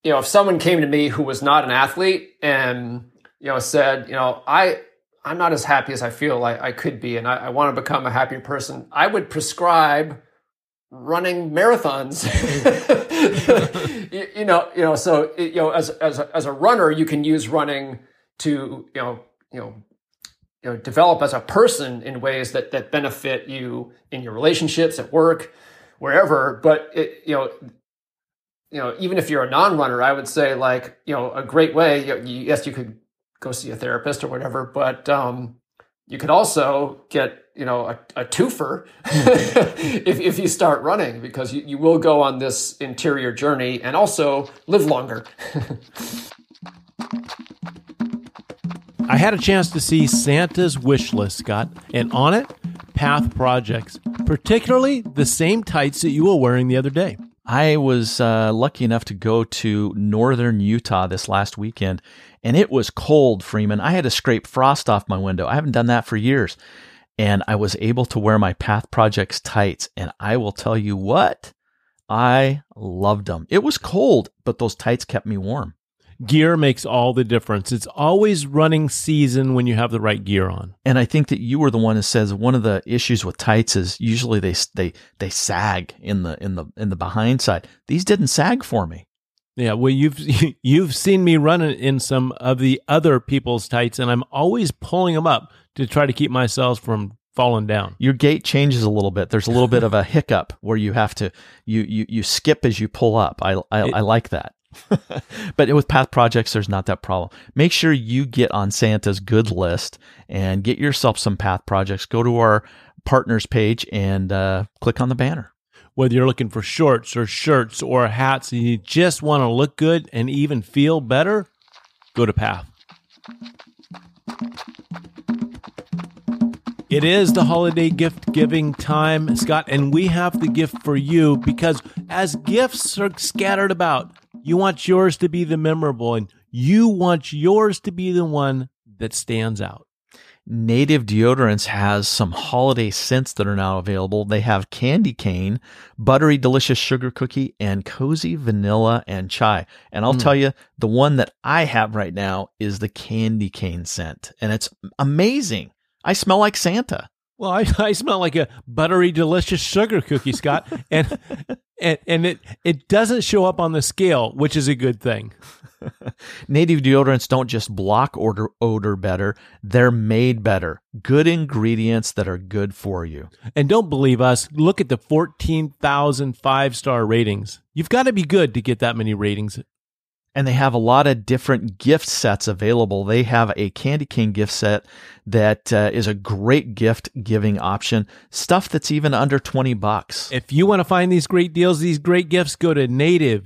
if someone came to me who was not an athlete and, said, I'm not as happy as I feel like I could be, and I want to become a happier person, I would prescribe running marathons. So as a runner, you can use running to develop as a person in ways that benefit you in your relationships, at work, wherever. But even if you're a non-runner, I would say a great way. Yes, you could go see a therapist or whatever, but you could also get a twofer if you start running, because you will go on this interior journey and also live longer. I had a chance to see Santa's wish list, Scott, and on it, Path projects, particularly the same tights that you were wearing the other day. I was lucky enough to go to northern Utah this last weekend, and it was cold, Freeman. I had to scrape frost off my window. I haven't done that for years. And I was able to wear my Path Projects tights, and I will tell you what, I loved them. It was cold, but those tights kept me warm. Gear makes all the difference. It's always running season when you have the right gear on. And I think that you were the one that says one of the issues with tights is usually they sag in the behind side. These didn't sag for me. Yeah, well, you've seen me run in some of the other people's tights, and I'm always pulling them up to try to keep myself from falling down. Your gait changes a little bit. There's a little bit of a hiccup where you have to you skip as you pull up. I like that. But with Path Projects, there's not that problem. Make sure you get on Santa's good list and get yourself some Path Projects. Go to our partners page and click on the banner. Whether you're looking for shorts or shirts or hats and you just want to look good and even feel better, go to Path. It is the holiday gift giving time, Scott, and we have the gift for you because as gifts are scattered about, you want yours to be the memorable, and you want yours to be the one that stands out. Native Deodorants has some holiday scents that are now available. They have Candy Cane, Buttery Delicious Sugar Cookie, and Cozy Vanilla and Chai. And I'll tell you, the one that I have right now is the Candy Cane scent, and it's amazing. I smell like Santa. Well, I smell like a buttery, delicious sugar cookie, Scott, and it doesn't show up on the scale, which is a good thing. Native deodorants don't just block odor better, they're made better. Good ingredients that are good for you. And don't believe us, look at the 14,000 five-star ratings. You've got to be good to get that many ratings. And they have a lot of different gift sets available. They have a Candy Cane gift set that is a great gift giving option. Stuff that's even under $20. If you want to find these great deals, these great gifts, go to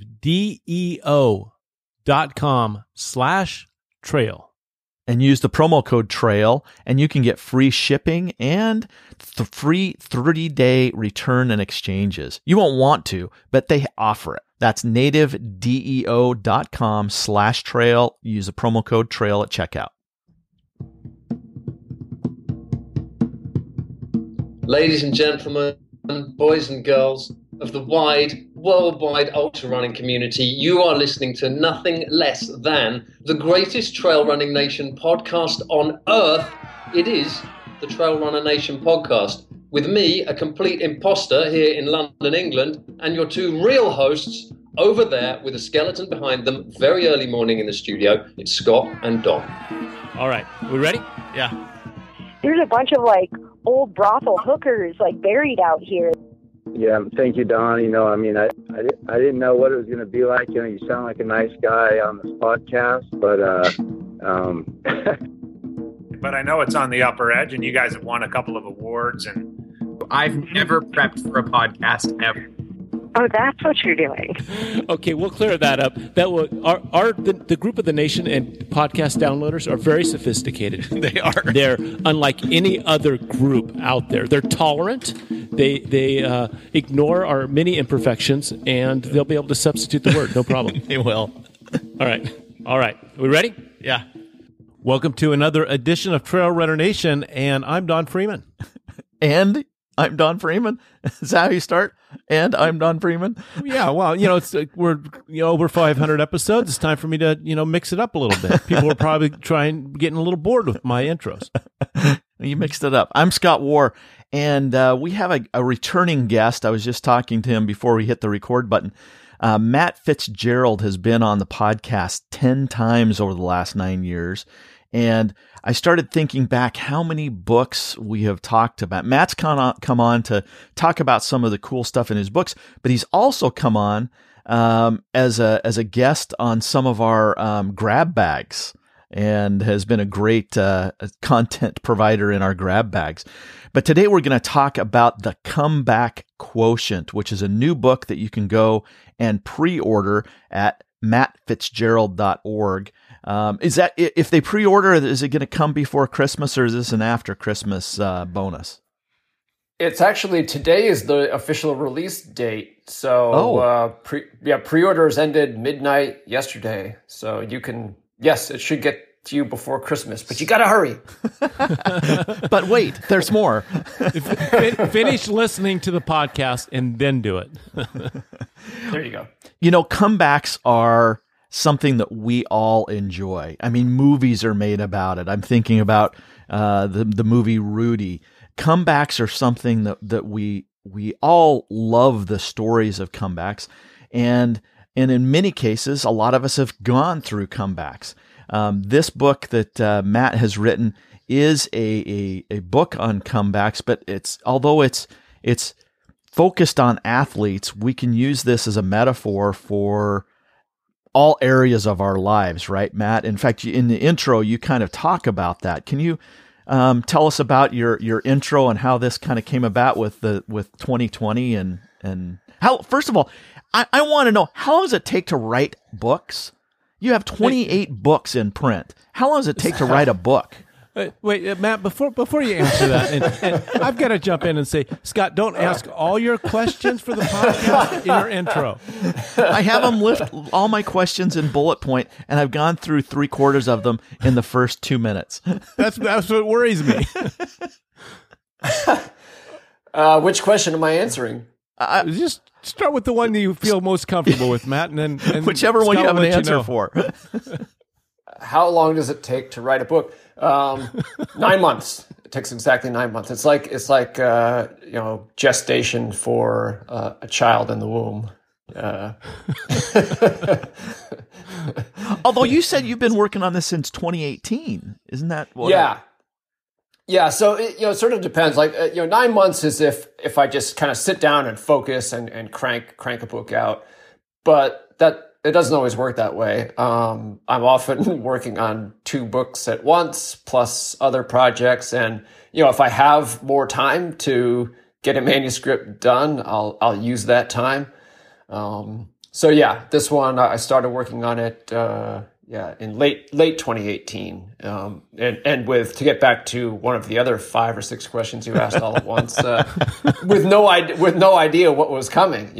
nativedeo.com/trail. And use the promo code TRAIL, and you can get free shipping and free 30-day return and exchanges. You won't want to, but they offer it. That's nativedeo.com/trail. Use the promo code TRAIL at checkout. Ladies and gentlemen, boys and girls of the worldwide ultra running community, you are listening to nothing less than the greatest trail running nation podcast on earth. It is the Trail Runner Nation podcast with me, a complete imposter here in London, England, and your two real hosts over there with a skeleton behind them, very early morning in the studio. It's Scott and Don. All right, we ready? Yeah. There's a bunch of old brothel hookers buried out here. Yeah, thank you, Don. I didn't know what it was going to be like. You sound like a nice guy on this podcast, but but I know it's on the upper edge, and you guys have won a couple of awards. And I've never prepped for a podcast ever. Oh, that's what you're doing. Okay, we'll clear that up. The group of the nation and podcast downloaders are very sophisticated. They are. They're unlike any other group out there. They're tolerant. They ignore our many imperfections, and they'll be able to substitute the word. No problem. They will. All right. Are we ready? Yeah. Welcome to another edition of Trail Runner Nation, and I'm Don Freeman. And I'm Don Freeman. Is that how you start? And I'm Don Freeman. Yeah, well, it's we're over 500 episodes. It's time for me to mix it up a little bit. People are probably getting a little bored with my intros. You mixed it up. I'm Scott Warr, and we have a returning guest. I was just talking to him before we hit the record button. Matt Fitzgerald has been on the podcast 10 times over the last 9 years. And I started thinking back how many books we have talked about. Matt's come on to talk about some of the cool stuff in his books, but he's also come on as a guest on some of our grab bags and has been a great content provider in our grab bags. But today we're going to talk about The Comeback Quotient, which is a new book that you can go and pre-order at mattfitzgerald.org. Is that, if they pre-order, is it going to come before Christmas, or is this an after Christmas bonus? It's actually, today is the official release date. So pre-orders ended midnight yesterday. So you can, yes, it should get to you before Christmas, but you got to hurry. But wait, there's more. Finish listening to the podcast and then do it. There you go. Comebacks are something that we all enjoy. I mean, movies are made about it. I'm thinking about the movie Rudy. Comebacks are something that we all love, the stories of comebacks, and in many cases, a lot of us have gone through comebacks. This book that Matt has written is a book on comebacks, but although it's focused on athletes, we can use this as a metaphor for all areas of our lives, right, Matt? In fact, in the intro, you kind of talk about that. Can you tell us about your intro and how this kind of came about with 2020 and how? First of all, I want to know, how long does it take to write books? You have 28 books in print. How long does it take to write a book? Wait, Matt, before you answer that, and I've got to jump in and say, Scott, don't ask all your questions for the podcast in your intro. I have them lift all my questions in bullet point, and I've gone through 3/4 of them in the first 2 minutes. That's what worries me. Which question am I answering? Just start with the one that you feel most comfortable with, Matt, and whichever one you have an answer for. How long does it take to write a book? 9 months. It takes exactly 9 months. It's like gestation for a child in the womb. Although you said you've been working on this since 2018, isn't that what? Yeah. So it sort of depends. 9 months is if I just kind of sit down and focus and crank a book out, but it doesn't always work that way. I'm often working on 2 books at once, plus other projects. And, if I have more time to get a manuscript done, I'll use that time. This one, I started working on it, in late 2018. To get back to one of the other 5 or 6 questions you asked all at once, with no idea what was coming.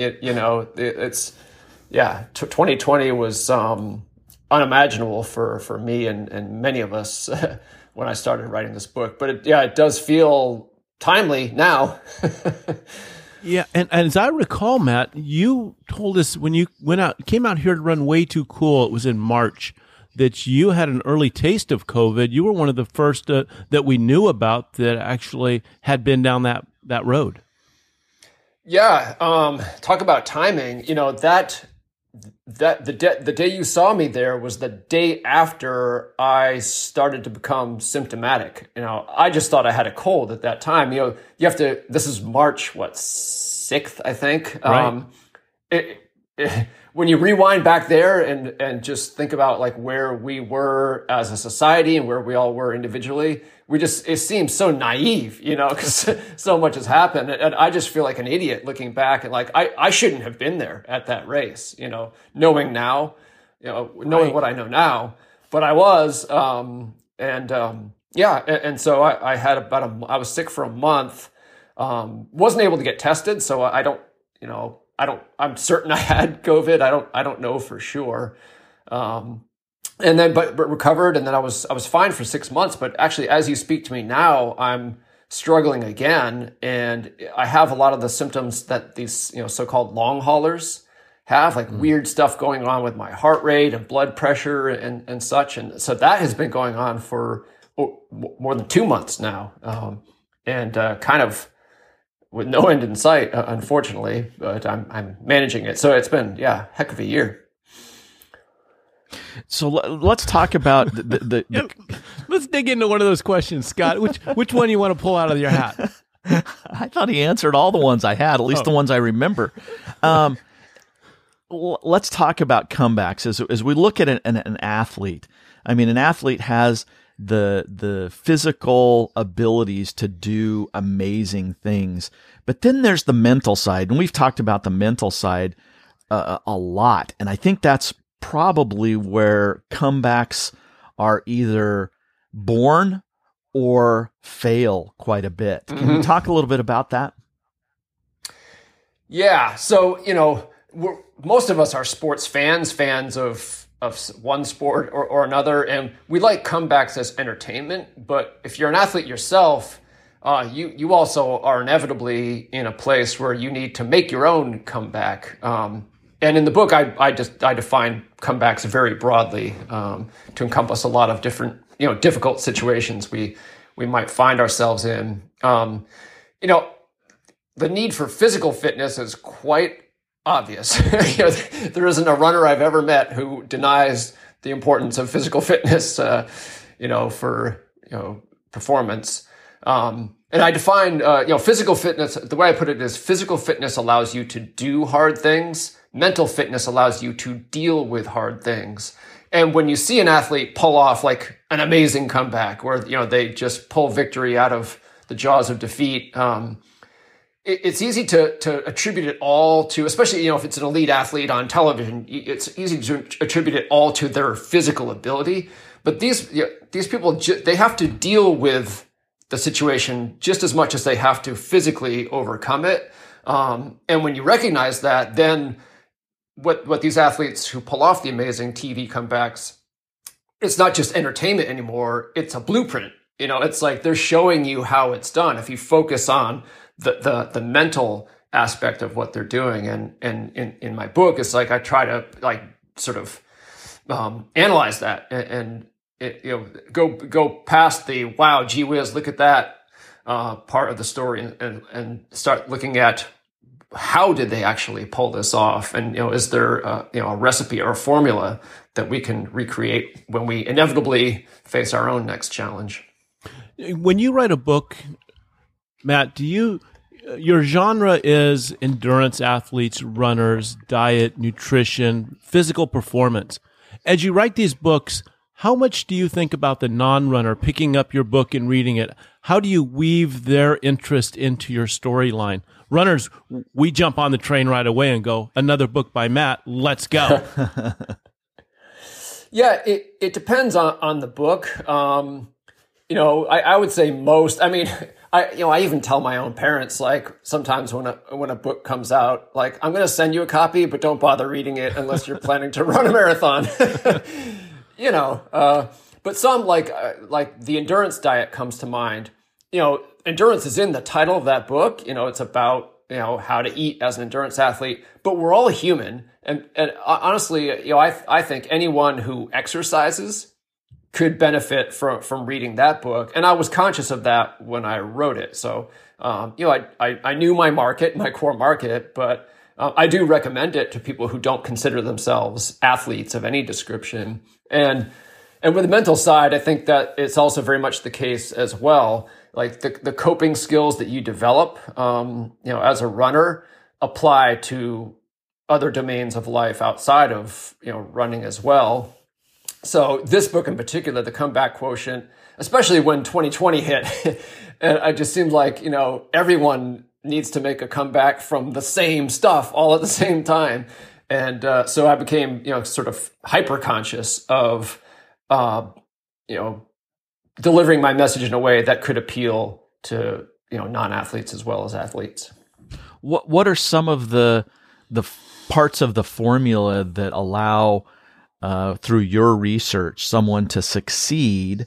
2020 was unimaginable for me and many of us when I started writing this book. But it does feel timely now. Yeah, and as I recall, Matt, you told us when you came out here to run Way Too Cool, it was in March, that you had an early taste of COVID. You were one of the first that we knew about that actually had been down that road. Yeah, talk about timing. The day you saw me there was the day after I started to become symptomatic. I just thought I had a cold at that time. You have to, this is March, 6th, I think. Right. When you rewind back there and just think about where we were as a society and where we all were individually, it seems so naive, because so much has happened. And I just feel like an idiot looking back and I shouldn't have been there at that race, knowing now, knowing what I know now, but I was, and so I had I was sick for a month, wasn't able to get tested. So I'm certain I had COVID. I don't know for sure. But recovered, and then I was fine for 6 months. But actually, as you speak to me now, I'm struggling again, and I have a lot of the symptoms that these, so-called long haulers have, like weird stuff going on with my heart rate and blood pressure and such. And so that has been going on for more than 2 months now, and kind of with no end in sight, unfortunately, but I'm managing it. So it's been, heck of a year. So let's talk about Let's dig into one of those questions, Scott. Which one you want to pull out of your hat? I thought he answered all the ones I had, at least the ones I remember. Let's talk about comebacks as we look at an athlete. I mean, an athlete has the physical abilities to do amazing things, but then there's the mental side, and we've talked about the mental side a lot, and I think that's probably where comebacks are either born or fail quite a bit. Can you talk a little bit about that? Yeah. So, most of us are sports fans of one sport or another, and we like comebacks as entertainment. But if you're an athlete yourself, you also are inevitably in a place where you need to make your own comeback. And in the book, I define comebacks very broadly to encompass a lot of different, difficult situations we might find ourselves in. The need for physical fitness is quite obvious. There isn't a runner I've ever met who denies the importance of physical fitness, for performance. And I define, physical fitness. The way I put it is, physical fitness allows you to do hard things. Mental fitness allows you to deal with hard things. And when you see an athlete pull off like an amazing comeback where, they just pull victory out of the jaws of defeat, it's easy to attribute it all to, especially, if it's an elite athlete on television, it's easy to attribute it all to their physical ability. But these people, they have to deal with the situation just as much as they have to physically overcome it. And when you recognize that, then what these athletes who pull off the amazing TV comebacks, it's not just entertainment anymore. It's a blueprint. It's like they're showing you how it's done. If you focus on the mental aspect of what they're doing, and in my book, it's like I try to sort of analyze that and go past the wow, gee whiz, look at that part of the story, and start looking at how did they actually pull this off, and is there a recipe or a formula that we can recreate when we inevitably face our own next challenge. When you write a book, Matt, your genre is endurance athletes, runners, diet, nutrition, physical performance. As you write these books, how much do you think about the non-runner picking up your book and reading it? How do you weave their interest into your storyline? Runners, we jump on the train right away and go, another book by Matt, let's go. Yeah, it depends on the book. I would say most. I mean, I even tell my own parents, like, sometimes when a book comes out, like, I'm going to send you a copy, but don't bother reading it unless you're planning to run a marathon. But some like the endurance diet comes to mind. Endurance is in the title of that book. It's about, how to eat as an endurance athlete, but we're all human. And honestly, I think anyone who exercises could benefit from reading that book. And I was conscious of that when I wrote it. So, I knew my market, my core market, but I do recommend it to people who don't consider themselves athletes of any description. And with the mental side, I think that it's also very much the case as well. Like the coping skills that you develop, as a runner apply to other domains of life outside of, running as well. So this book in particular, The Comeback Quotient, especially when 2020 hit, and it just seemed like, everyone needs to make a comeback from the same stuff all at the same time. And so I became, sort of hyper conscious of, delivering my message in a way that could appeal to, non-athletes as well as athletes. What are some of the parts of the formula that allow, through your research, someone to succeed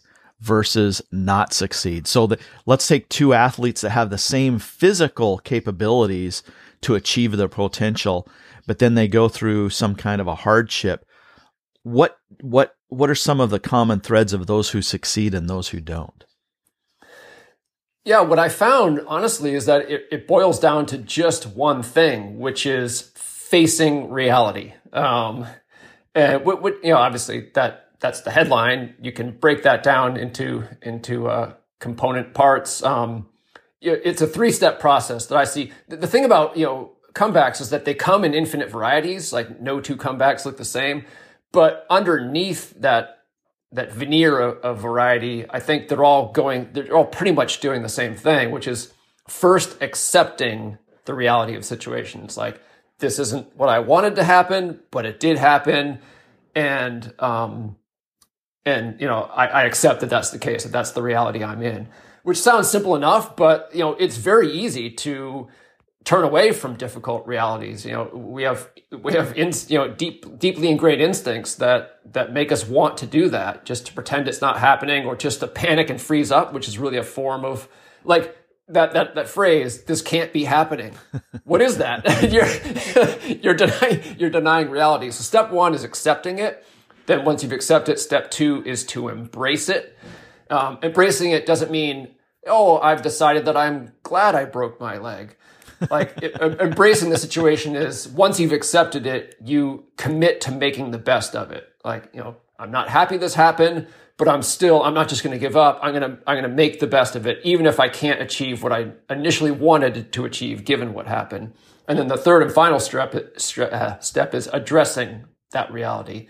versus not succeed. So that let's take two athletes that have the same physical capabilities to achieve their potential, but then they go through some kind of a hardship. What are some of the common threads of those who succeed and those who don't? Yeah, what I found, honestly, is that it boils down to just one thing, which is facing reality. And obviously that's the headline. You can break that down into component parts. It's a 3-step process that I see. The thing about comebacks is that they come in infinite varieties. Like no two comebacks look the same, but underneath that veneer of variety, I think they're all pretty much doing the same thing, which is first accepting the reality of situations. Like, this isn't what I wanted to happen, but it did happen. And I accept that that's the case, that that's the reality I'm in, which sounds simple enough, but, it's very easy to turn away from difficult realities. We have deeply ingrained instincts that make us want to do that, just to pretend it's not happening, or just to panic and freeze up, which is really a form of like that phrase, "this can't be happening." What is that? You're denying reality. So step 1 is accepting it. Then once you've accepted it, step 2 is to embrace it. Embracing it doesn't mean, "Oh, I've decided that I'm glad I broke my leg." Embracing the situation is, once you've accepted it, you commit to making the best of it. Like, I'm not happy this happened, but I'm not just going to give up. I'm going to make the best of it, even if I can't achieve what I initially wanted to achieve, given what happened. And then the third and final step is addressing that reality.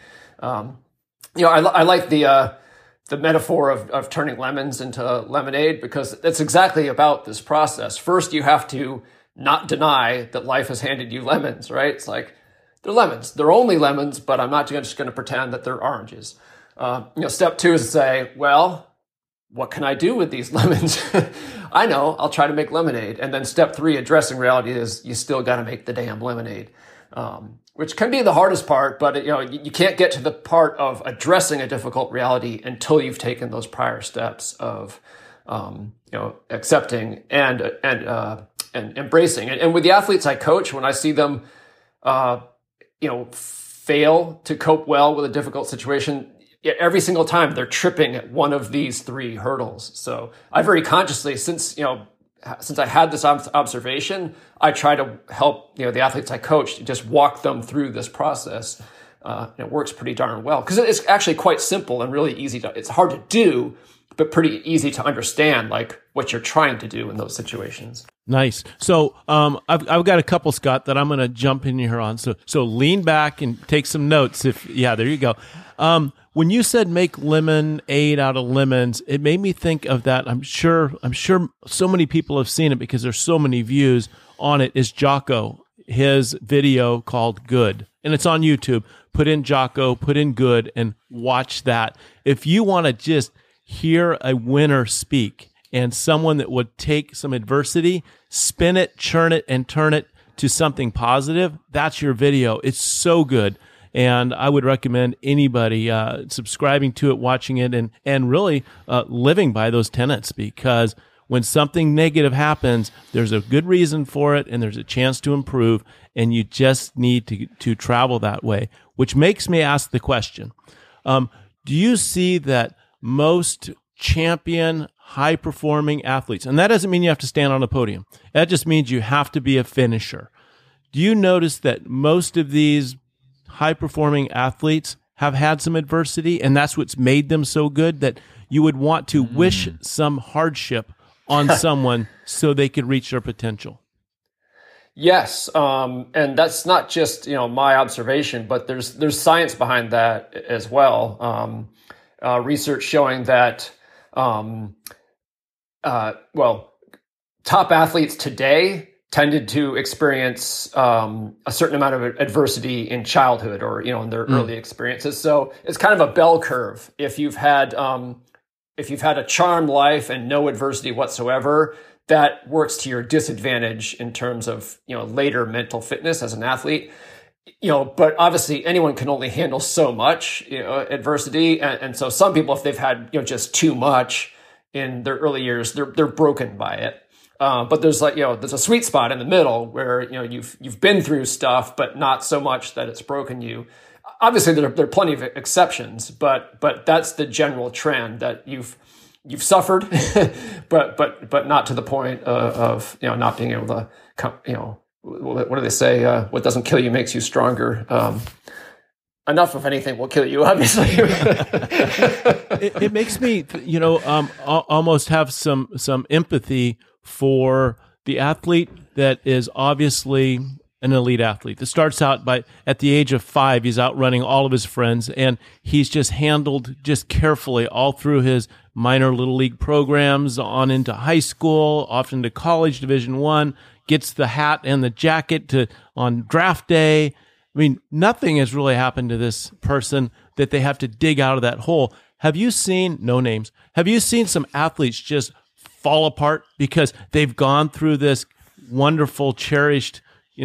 I like the metaphor of turning lemons into lemonade, because it's exactly about this process. First, you have to not deny that life has handed you lemons, right? It's like, they're lemons. They're only lemons, but I'm not just going to pretend that they're oranges. Step 2 is to say, well, what can I do with these lemons? I know, I'll try to make lemonade. And then step 3, addressing reality, is you still got to make the damn lemonade, which can be the hardest part, but you can't get to the part of addressing a difficult reality until you've taken those prior steps of, accepting and embracing. And with the athletes I coach, when I see them, fail to cope well with a difficult situation, every single time they're tripping at one of these 3 hurdles. So I very consciously, since I had this observation, I try to help, the athletes I coach, to just walk them through this process. It works pretty darn well, because it's actually quite simple and really easy it's hard to do, but pretty easy to understand, like, what you're trying to do in those situations. Nice. So I've got a couple, Scott, that I'm going to jump in here on. So lean back and take some notes. There you go. When you said make lemonade out of lemons, it made me think of that. I'm sure so many people have seen it because there's so many views on it. Is Jocko, his video called Good, and it's on YouTube. Put in Jocko, put in Good, and watch that. If you want to just hear a winner speak, and someone that would take some adversity, spin it, churn it, and turn it to something positive, that's your video. It's so good. And I would recommend anybody subscribing to it, watching it, and really living by those tenets, because when something negative happens, there's a good reason for it, and there's a chance to improve, and you just need to travel that way, which makes me ask the question, do you see that most champion, high-performing athletes, and that doesn't mean you have to stand on a podium. That just means you have to be a finisher. Do you notice that most of these high-performing athletes have had some adversity, and that's what's made them so good, that you would want to wish some hardship on someone so they could reach their potential? Yes, and that's not just my observation, but there's science behind that as well. Research showing that top athletes today tended to experience a certain amount of adversity in childhood, or in their early experiences. So it's kind of a bell curve. If you've had a charmed life and no adversity whatsoever, that works to your disadvantage in terms of later mental fitness as an athlete. but obviously anyone can only handle so much, adversity. And so some people, if they've had, just too much in their early years, they're broken by it. But there's there's a sweet spot in the middle where, you've been through stuff, but not so much that it's broken you. Obviously there are plenty of exceptions, but that's the general trend, that you've suffered, but not to the point of not being able to what do they say? What doesn't kill you makes you stronger. Enough of anything will kill you, obviously. it makes me, almost have some empathy for the athlete that is obviously an elite athlete that starts out at the age of 5, he's outrunning all of his friends, and he's just handled just carefully all through his minor little league programs, on into high school, off into college, Division I, gets the hat and the jacket on draft day. I mean, nothing has really happened to this person that they have to dig out of that hole. Have you seen, no names, have you seen some athletes just fall apart because they've gone through this wonderful, cherished,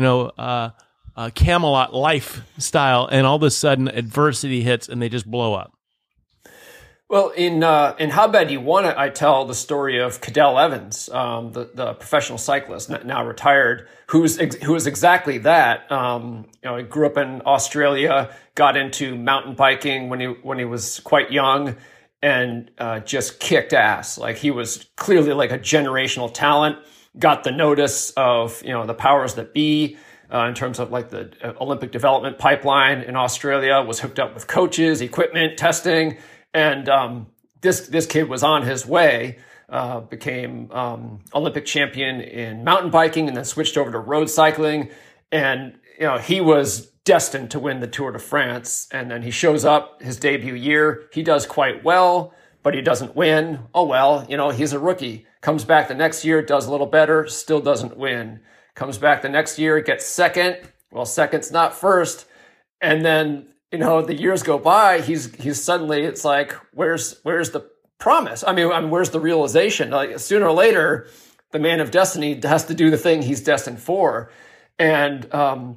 Camelot lifestyle, and all of a sudden adversity hits and they just blow up? Well, in How Bad You Want It, I tell the story of Cadel Evans, the professional cyclist, now retired, who was exactly that. He grew up in Australia, got into mountain biking when he was quite young, and just kicked ass. Like, he was clearly like a generational talent. Got the notice of the powers that be. In terms of like the Olympic development pipeline in Australia, was hooked up with coaches, equipment, testing. And this kid was on his way, became Olympic champion in mountain biking, and then switched over to road cycling. And he was destined to win the Tour de France. And then he shows up his debut year. He does quite well, but he doesn't win. Oh, well, he's a rookie. Comes back the next year, does a little better, still doesn't win. Comes back the next year, gets second. Well, second's not first. And then the years go by, he's suddenly, it's like, where's the promise? I mean, where's the realization? Like, sooner or later, the man of destiny has to do the thing he's destined for. And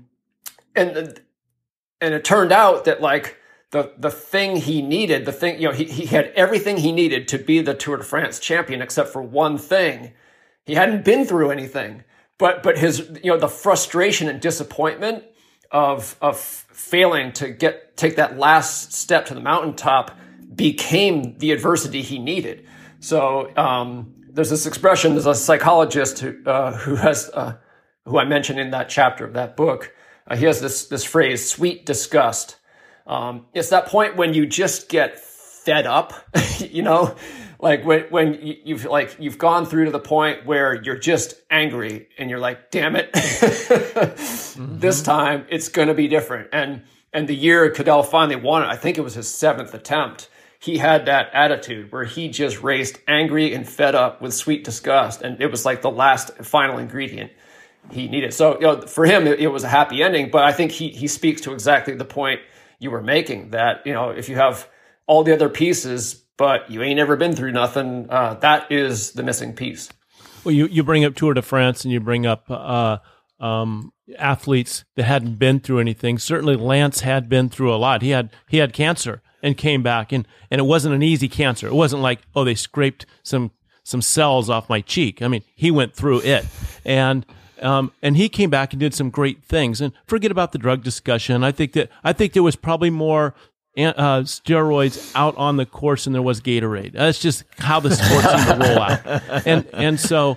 it turned out that, like, the thing he needed, he had everything he needed to be the Tour de France champion, except for one thing. He hadn't been through anything, but his, the frustration and disappointment of failing to take that last step to the mountaintop became the adversity he needed. So there's this expression. There's a psychologist who I mentioned in that chapter of that book. He has this phrase, sweet disgust. It's that point when you just get fed up, like when you've gone through to the point where you're just angry and you're like, damn it, this time it's going to be different. And the year Cadel finally won it, I think it was his 7th attempt, he had that attitude where he just raced angry and fed up with sweet disgust. And it was like the last final ingredient he needed. So, for him, it was a happy ending, but I think he speaks to exactly the point you were making, that, if you have all the other pieces, but you ain't ever been through nothing, that is the missing piece. Well, you bring up Tour de France, and you bring up athletes that hadn't been through anything. Certainly Lance had been through a lot. He had cancer and came back, and it wasn't an easy cancer. It wasn't like, oh, they scraped some cells off my cheek. I mean, he went through it, and he came back and did some great things. And forget about the drug discussion. I think there was probably more steroids out on the course than there was Gatorade. That's just how the sport seemed to roll out. And so,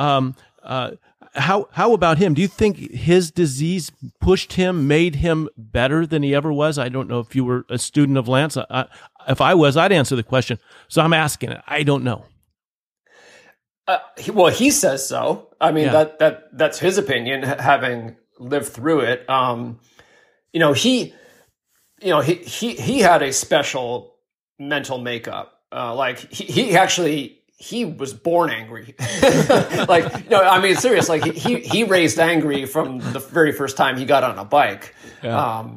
how about him? Do you think his disease pushed him, made him better than he ever was? I don't know if you were a student of Lance. If I was, I'd answer the question. So I'm asking it. I don't know. He says so. I mean, that's his opinion, having lived through it. He had a special mental makeup. He was born angry. Serious. Like, he raised angry from the very first time he got on a bike. Yeah.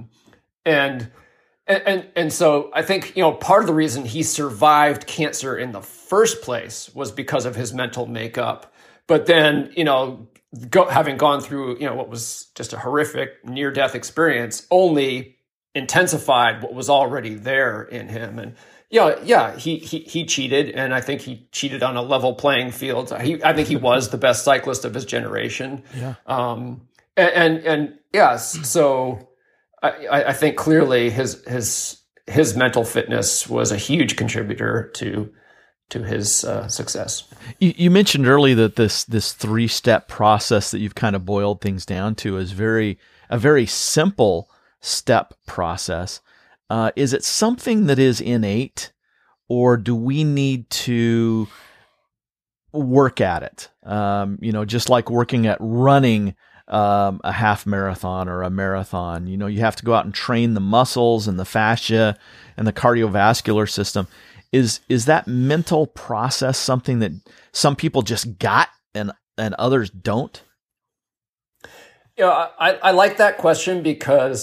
And so I think, part of the reason he survived cancer in the first place was because of his mental makeup. But then, having gone through, what was just a horrific near-death experience, only intensified what was already there in him. And he cheated, and I think he cheated on a level playing field. I think he was the best cyclist of his generation. Yeah. So I think clearly his mental fitness was a huge contributor to his success. You mentioned earlier that this 3-step process that you've kind of boiled things down to is a very simple step process. Is it something that is innate, or do we need to work at it? Just like working at running a half marathon or a marathon, you have to go out and train the muscles and the fascia and the cardiovascular system. Is that mental process something that some people just got and others don't? I like that question because,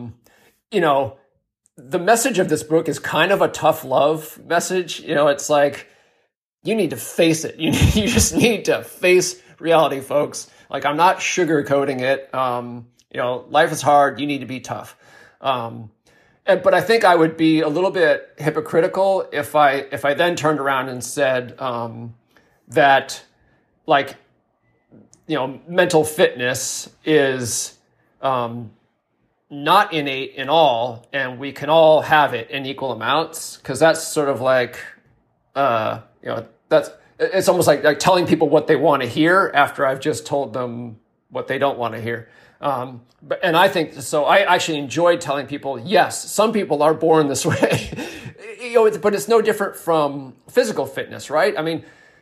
the message of this book is kind of a tough love message. It's like, you need to face it. You just need to face reality, folks. Like, I'm not sugarcoating it. Life is hard. You need to be tough. But I think I would be a little bit hypocritical if I then turned around and said that, like, mental fitness is not innate in all, and we can all have it in equal amounts, because that's sort of like, it's almost like telling people what they want to hear after I've just told them what they don't want to hear. And I think so. I actually enjoyed telling people, yes, some people are born this way, but it's no different from physical fitness, right? I mean,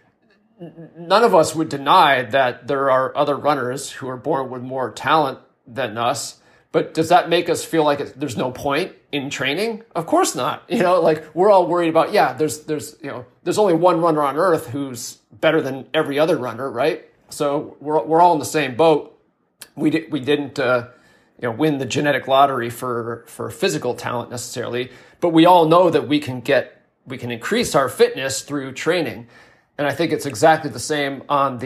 none of us would deny that there are other runners who are born with more talent than us. But does that make us feel like there's no point in training? Of course not. Like, we're all worried about, there's only one runner on earth who's better than every other runner, right? So we're all in the same boat. We didn't win the genetic lottery for physical talent necessarily, but we all know that we can increase our fitness through training. And I think it's exactly the same on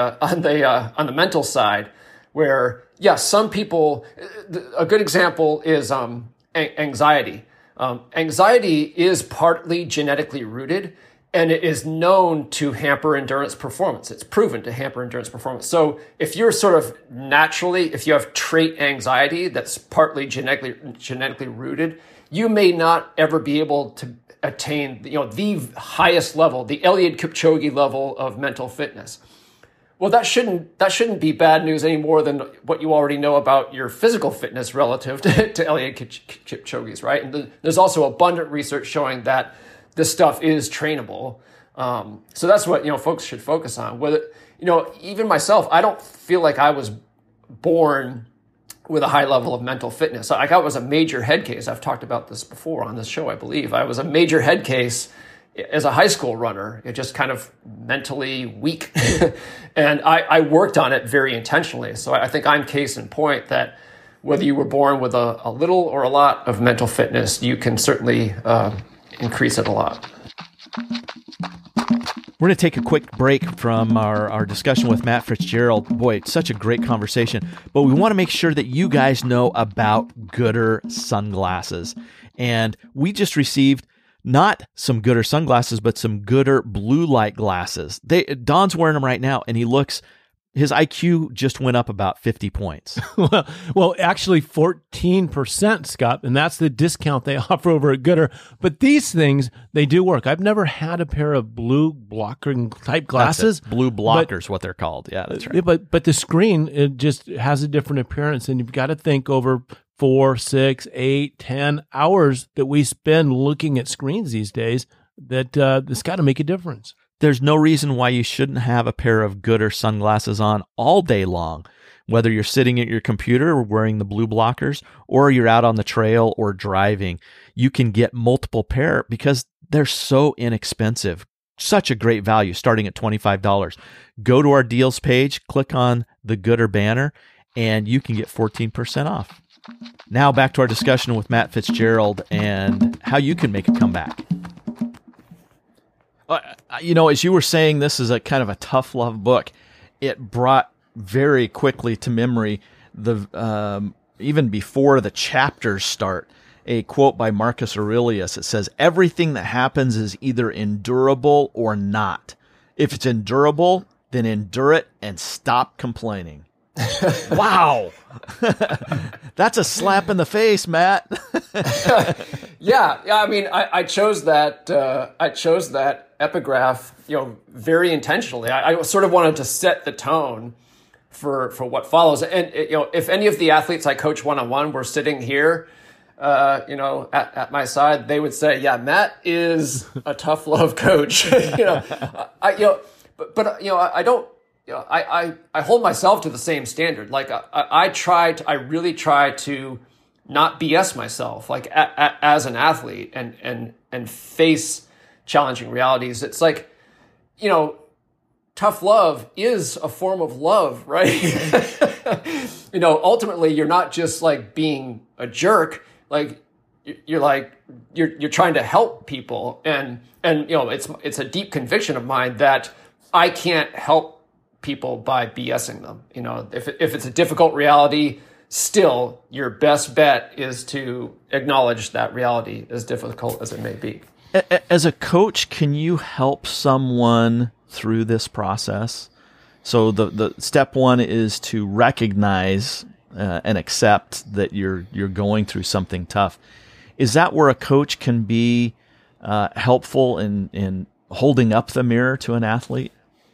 the mental side, where, some people, a good example is anxiety. Anxiety is partly genetically rooted, and it is known to hamper endurance performance. It's proven to hamper endurance performance. So if you're if you have trait anxiety that's partly genetically rooted, you may not ever be able to attain the highest level, the Eliud Kipchoge level of mental fitness. Well, that shouldn't be bad news any more than what you already know about your physical fitness relative to Eliud Kipchoge's, right? And there's also abundant research showing that this stuff is trainable. So that's what folks should focus on. Whether even myself, I don't feel like I was born with a high level of mental fitness. Like, I was a major head case. I've talked about this before on this show, I believe. I was a major head case as a high school runner. It just kind of mentally weak. And I worked on it very intentionally. So I think I'm case in point that whether you were born with a little or a lot of mental fitness, you can certainly increase it a lot. We're going to take a quick break from our discussion with Matt Fitzgerald. Boy, it's such a great conversation. But we want to make sure that you guys know about Goodr sunglasses. And we just received not some Goodr sunglasses, but some Goodr blue light glasses. Don's wearing them right now, and his IQ just went up about 50 points. Well, actually 14%, Scott, and that's the discount they offer over at Goodr. But these things, they do work. I've never had a pair of blue blocking type glasses. Blue blockers, what they're called. Yeah, that's right. But the screen, it just has a different appearance, and you've got to think over 4, 6, 8, 10 hours that we spend looking at screens these days, that it's got to make a difference. There's no reason why you shouldn't have a pair of Goodr sunglasses on all day long, whether you're sitting at your computer wearing the blue blockers or you're out on the trail or driving. You can get multiple pair because they're so inexpensive. Such a great value, starting at $25. Go to our deals page, click on the Goodr banner, and you can get 14% off. Now back to our discussion with Matt Fitzgerald and how you can make a comeback. As you were saying, this is a kind of a tough love book. it brought very quickly to memory the even before the chapters start, a quote by Marcus Aurelius. It says, "Everything that happens is either endurable or not. If it's endurable, then endure it and stop complaining." Wow. That's a slap in the face, Matt. Yeah. I mean, I chose that epigraph, very intentionally. I sort of wanted to set the tone for what follows. And if any of the athletes I coach one-on-one were sitting here, at my side, they would say, "Yeah, Matt is a tough love coach." I don't. I hold myself to the same standard. Like I really try to not BS myself, like as an athlete, and face challenging realities. It's like, tough love is a form of love, right? Ultimately, you're not just like being a jerk. Like you're trying to help people, and it's a deep conviction of mine that I can't help people by BSing them. If it's a difficult reality, still your best bet is to acknowledge that reality, as difficult as it may be. As a coach, can you help someone through this process? So the step one is to recognize and accept that you're going through something tough. Is that where a coach can be helpful in holding up the mirror to an athlete?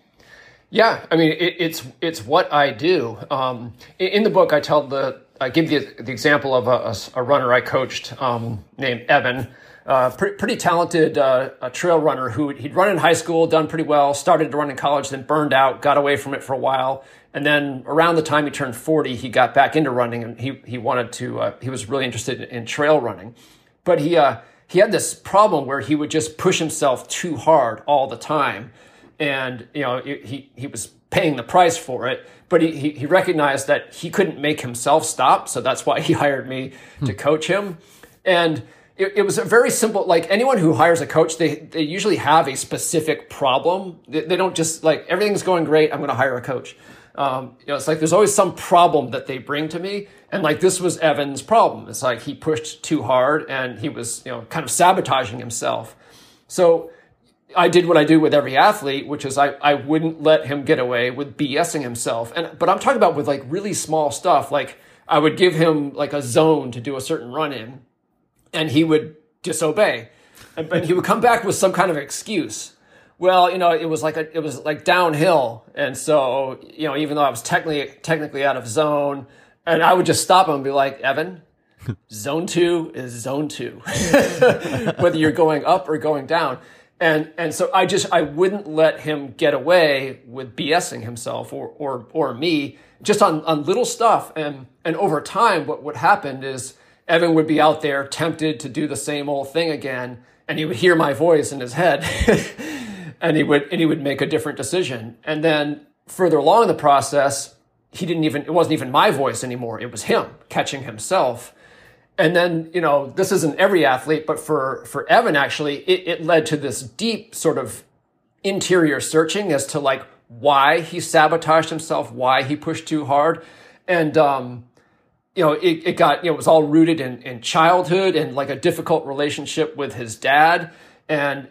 Yeah, I mean, it's what I do. In the book, I give the example of a runner I coached named Evan, pretty talented a trail runner he'd run in high school, done pretty well, started to run in college, then burned out, got away from it for a while, and then around the time he turned 40, he got back into running, and he wanted to. He was really interested in trail running, but he had this problem where he would just push himself too hard all the time. And, he was paying the price for it, but he recognized that he couldn't make himself stop. So that's why he hired me to coach him. And it was a very simple, like anyone who hires a coach, they usually have a specific problem. They don't just like, everything's going great, I'm going to hire a coach. It's like there's always some problem that they bring to me. And like this was Evan's problem. It's like he pushed too hard and he was, kind of sabotaging himself. So I did what I do with every athlete, which is I wouldn't let him get away with BSing himself. But I'm talking about with like really small stuff. Like I would give him like a zone to do a certain run in, and he would disobey, but he would come back with some kind of excuse. Well, it was like downhill, and so even though I was technically out of zone, and I would just stop him and be like, "Evan, zone 2 is zone 2, whether you're going up or going down." And so I wouldn't let him get away with BSing himself or me just on little stuff. And over time, what happened is Evan would be out there tempted to do the same old thing again, and he would hear my voice in his head, and he would make a different decision. And then further along in the process, it wasn't even my voice anymore. It was him catching himself. And then, this isn't every athlete, but for Evan, actually, it led to this deep sort of interior searching as to like why he sabotaged himself, why he pushed too hard. And, it was all rooted in childhood and like a difficult relationship with his dad. And,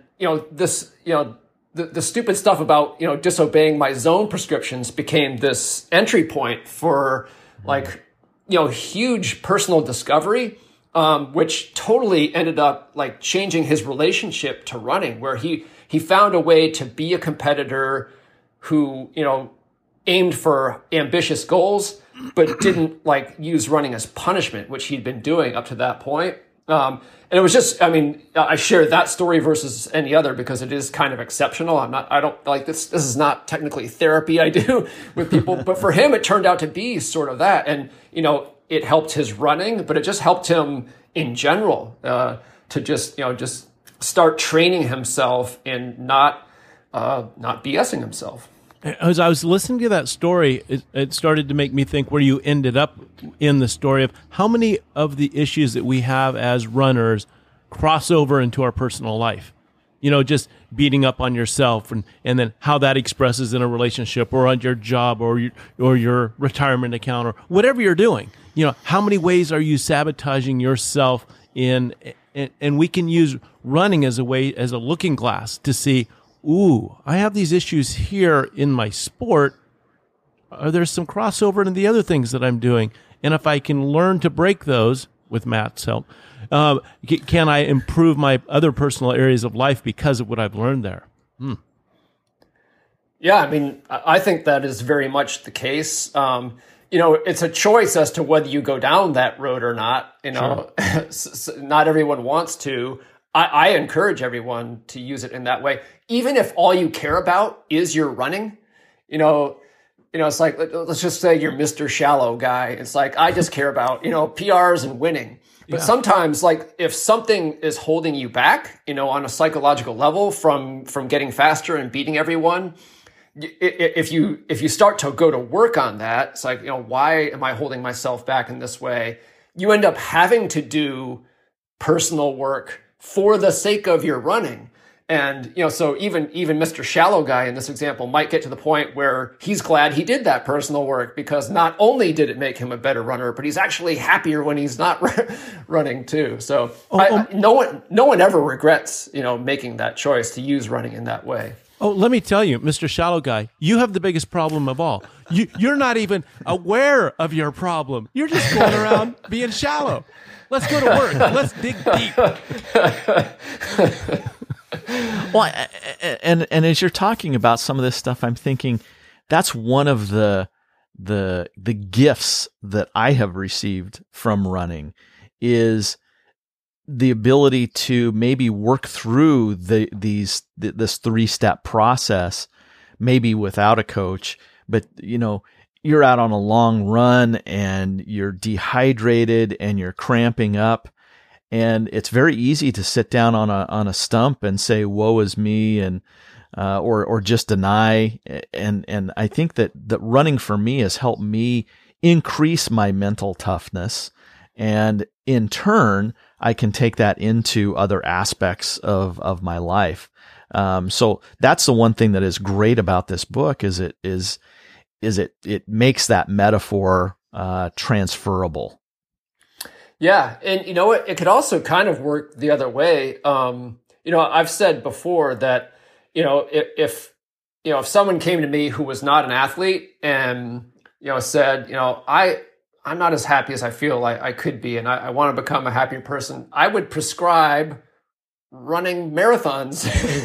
the stupid stuff about, disobeying my zone prescriptions became this entry point for like, huge personal discovery, which totally ended up like changing his relationship to running, where he found a way to be a competitor who, aimed for ambitious goals, but didn't like use running as punishment, which he'd been doing up to that point. And it was just, I share that story versus any other because it is kind of exceptional. I don't like this. This is not technically therapy I do with people, but for him, it turned out to be sort of that. And, it helped his running, but it just helped him in general, to just start training himself and not BSing himself. As I was listening to that story, it started to make me think where you ended up in the story of how many of the issues that we have as runners cross over into our personal life. just beating up on yourself and then how that expresses in a relationship or on your job or your retirement account or whatever you're doing. How many ways are you sabotaging yourself in, and we can use running as a looking glass to see, ooh, I have these issues here in my sport. Are there some crossover in the other things that I'm doing? And if I can learn to break those with Matt's help, can I improve my other personal areas of life because of what I've learned there? Yeah, I mean, I think that is very much the case. It's a choice as to whether you go down that road or not. Sure. Not everyone wants to. I encourage everyone to use it in that way. Even if all you care about is your running, it's like, let's just say you're Mr. Shallow guy. It's like, I just care about, PRs and winning. But sometimes, like, if something is holding you back, on a psychological level from getting faster and beating everyone, if you start to go to work on that, it's like, why am I holding myself back in this way? You end up having to do personal work for the sake of your running. And, so even Mr. Shallow guy in this example might get to the point where he's glad he did that personal work, because not only did it make him a better runner, but he's actually happier when he's not running too. So no one ever regrets, making that choice to use running in that way. Oh, let me tell you, Mr. Shallow guy, you have the biggest problem of all. You're not even aware of your problem. You're just going around being shallow. Let's go to work. Let's dig deep. Well, and as you're talking about some of this stuff, I'm thinking that's one of the gifts that I have received from running is the ability to maybe work through this 3-step process, maybe without a coach, but you're out on a long run and you're dehydrated and you're cramping up. And it's very easy to sit down on a stump and say, "Woe is me," and or just deny. And I think that running for me has helped me increase my mental toughness, and in turn, I can take that into other aspects of my life. So that's the one thing that is great about this book is it makes that metaphor transferable. Yeah. And it could also kind of work the other way. I've said before that, if someone came to me who was not an athlete and, said, I'm not as happy as I feel I could be, and I want to become a happier person, I would prescribe running marathons.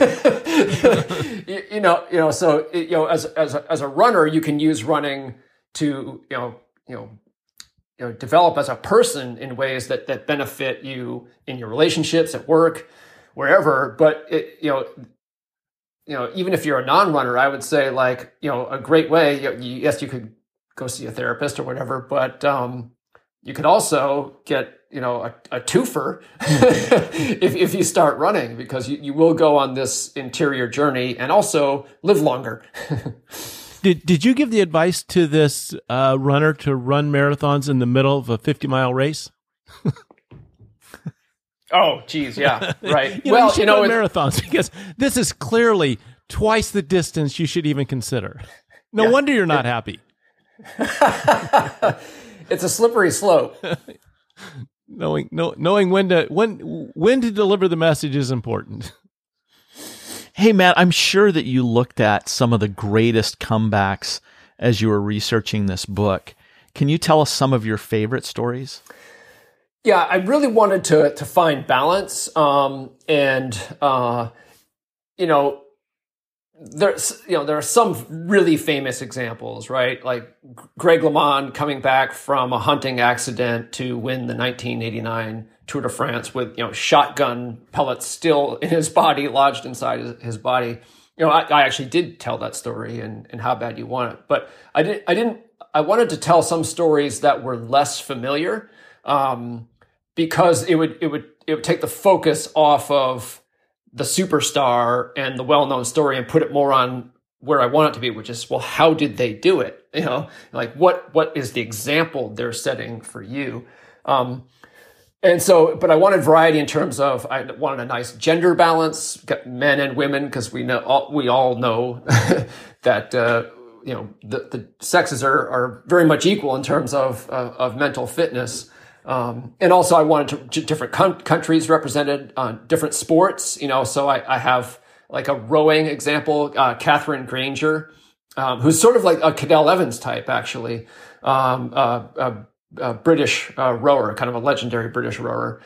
So, as a runner, you can use running to, develop as a person in ways that benefit you in your relationships, at work, wherever. But even if you're a non-runner, I would say, like, a great way, yes, you could go see a therapist or whatever, but you could also get, a twofer if you start running, because you will go on this interior journey and also live longer. Did you give the advice to this runner to run marathons in the middle of a 50-mile race? Oh, geez, yeah, right. You should run marathons, because this is clearly twice the distance you should even consider. No wonder you're not happy. It's a slippery slope. Knowing when to deliver the message is important. Hey, Matt, I'm sure that you looked at some of the greatest comebacks as you were researching this book. Can you tell us some of your favorite stories? Yeah, I really wanted to find balance, there are some really famous examples, right? Like Greg LeMond coming back from a hunting accident to win the 1989 Tour de France with, shotgun pellets still in his body, lodged inside his body. I actually did tell that story and How Bad You Want It, but I wanted to tell some stories that were less familiar, because it would take the focus off of the superstar and the well-known story and put it more on where I want it to be, which is, well, how did they do it? Like what is the example they're setting for you? And so, but I wanted variety in terms of, I wanted a nice gender balance, men and women, because we all know that, the sexes are very much equal in terms of mental fitness. And also I wanted different countries represented, different sports, so I have like a rowing example, Catherine Granger, who's sort of like a Cadel Evans type, actually, a British rower, kind of a legendary British rower.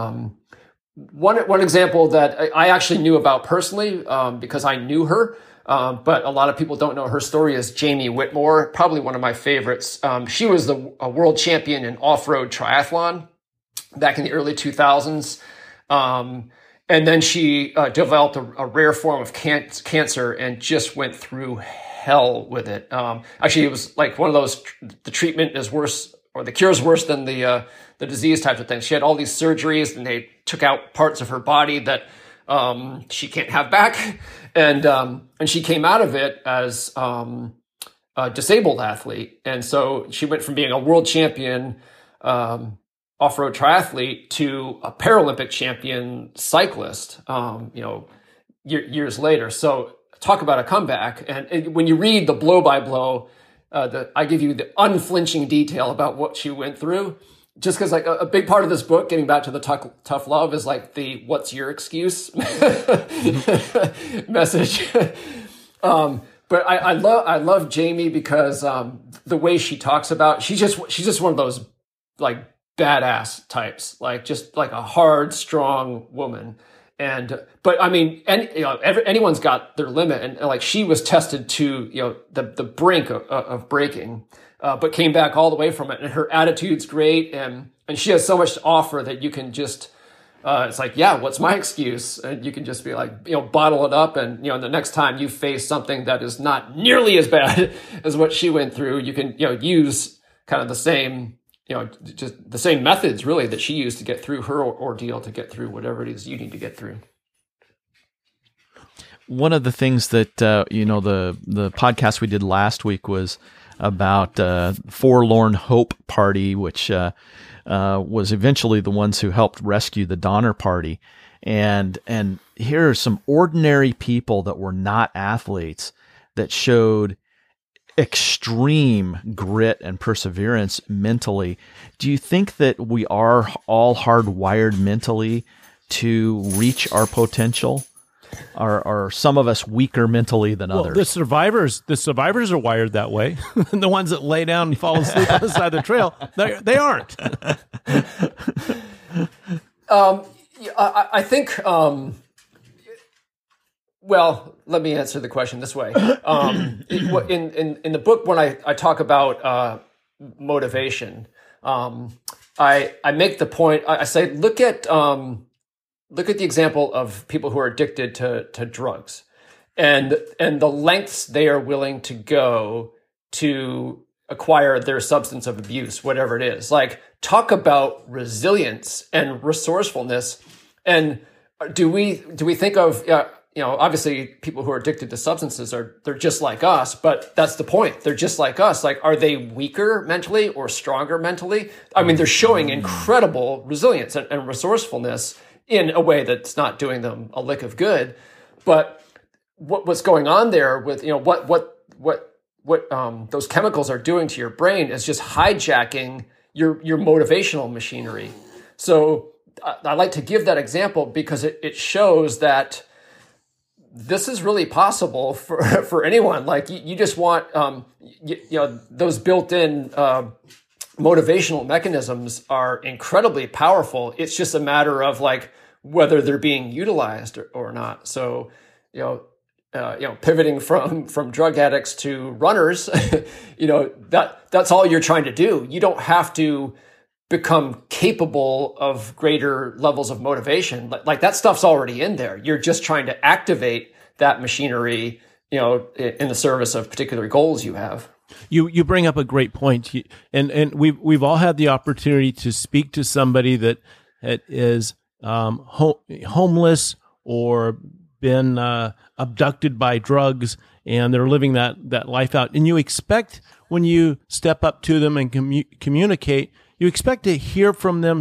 One example that I actually knew about personally, because I knew her, but a lot of people don't know her story, is Jamie Whitmore, probably one of my favorites. She was a world champion in off-road triathlon back in the early 2000s. And then she developed a rare form of cancer and just went through hell with it. Actually, it was like one of those, the treatment is worse, or the cure is worse than the disease type of thing. She had all these surgeries, and they took out parts of her body that she can't have back, and she came out of it as a disabled athlete, and so she went from being a world champion off-road triathlete to a Paralympic champion cyclist. Years later. So talk about a comeback, and when you read the blow by blow. I give you the unflinching detail about what she went through, just because like a big part of this book, getting back to the tough love, is like the "what's your excuse" message. But I love Jamie because the way she talks about, she's just one of those like badass types, like just like a hard, strong woman. But I mean, anyone's got their limit, and like she was tested to, the brink of breaking, but came back all the way from it. And her attitude's great. And she has so much to offer that you can just, it's like, yeah, what's my excuse? And you can just be like, bottle it up. And, the next time you face something that is not nearly as bad as what she went through, you can, use kind of the same, just the same methods really that she used to get through her ordeal, to get through whatever it is you need to get through. One of the things that, the podcast we did last week was about Forlorn Hope Party, which was eventually the ones who helped rescue the Donner Party. And here are some ordinary people that were not athletes that showed extreme grit and perseverance mentally. Do you think that we are all hardwired mentally to reach our potential? Are some of us weaker mentally than others? The survivors are wired that way. The ones that lay down and fall asleep on the side of the trail, they aren't. I think. Well, let me answer the question this way. In the book, when I talk about motivation, I make the point. I say, look at the example of people who are addicted to drugs, and the lengths they are willing to go to acquire their substance of abuse, whatever it is. Like, talk about resilience and resourcefulness. And do we think of obviously people who are addicted to substances they're just like us, but that's the point. They're just like us. Like, are they weaker mentally or stronger mentally? I mean, they're showing incredible resilience and resourcefulness in a way that's not doing them a lick of good. But what's going on there with, what those chemicals are doing to your brain is just hijacking your motivational machinery. So I like to give that example because it shows that this is really possible for anyone. Like, you just want, those built-in motivational mechanisms are incredibly powerful. It's just a matter of like whether they're being utilized or not. So, pivoting from drug addicts to runners, that's all you're trying to do. You don't have to become capable of greater levels of motivation. Like, that stuff's already in there. You're just trying to activate that machinery, in the service of particular goals you have. You bring up a great point, and we've all had the opportunity to speak to somebody that is homeless or been abducted by drugs, and they're living that life out. And you expect, when you step up to them and communicate, you expect to hear from them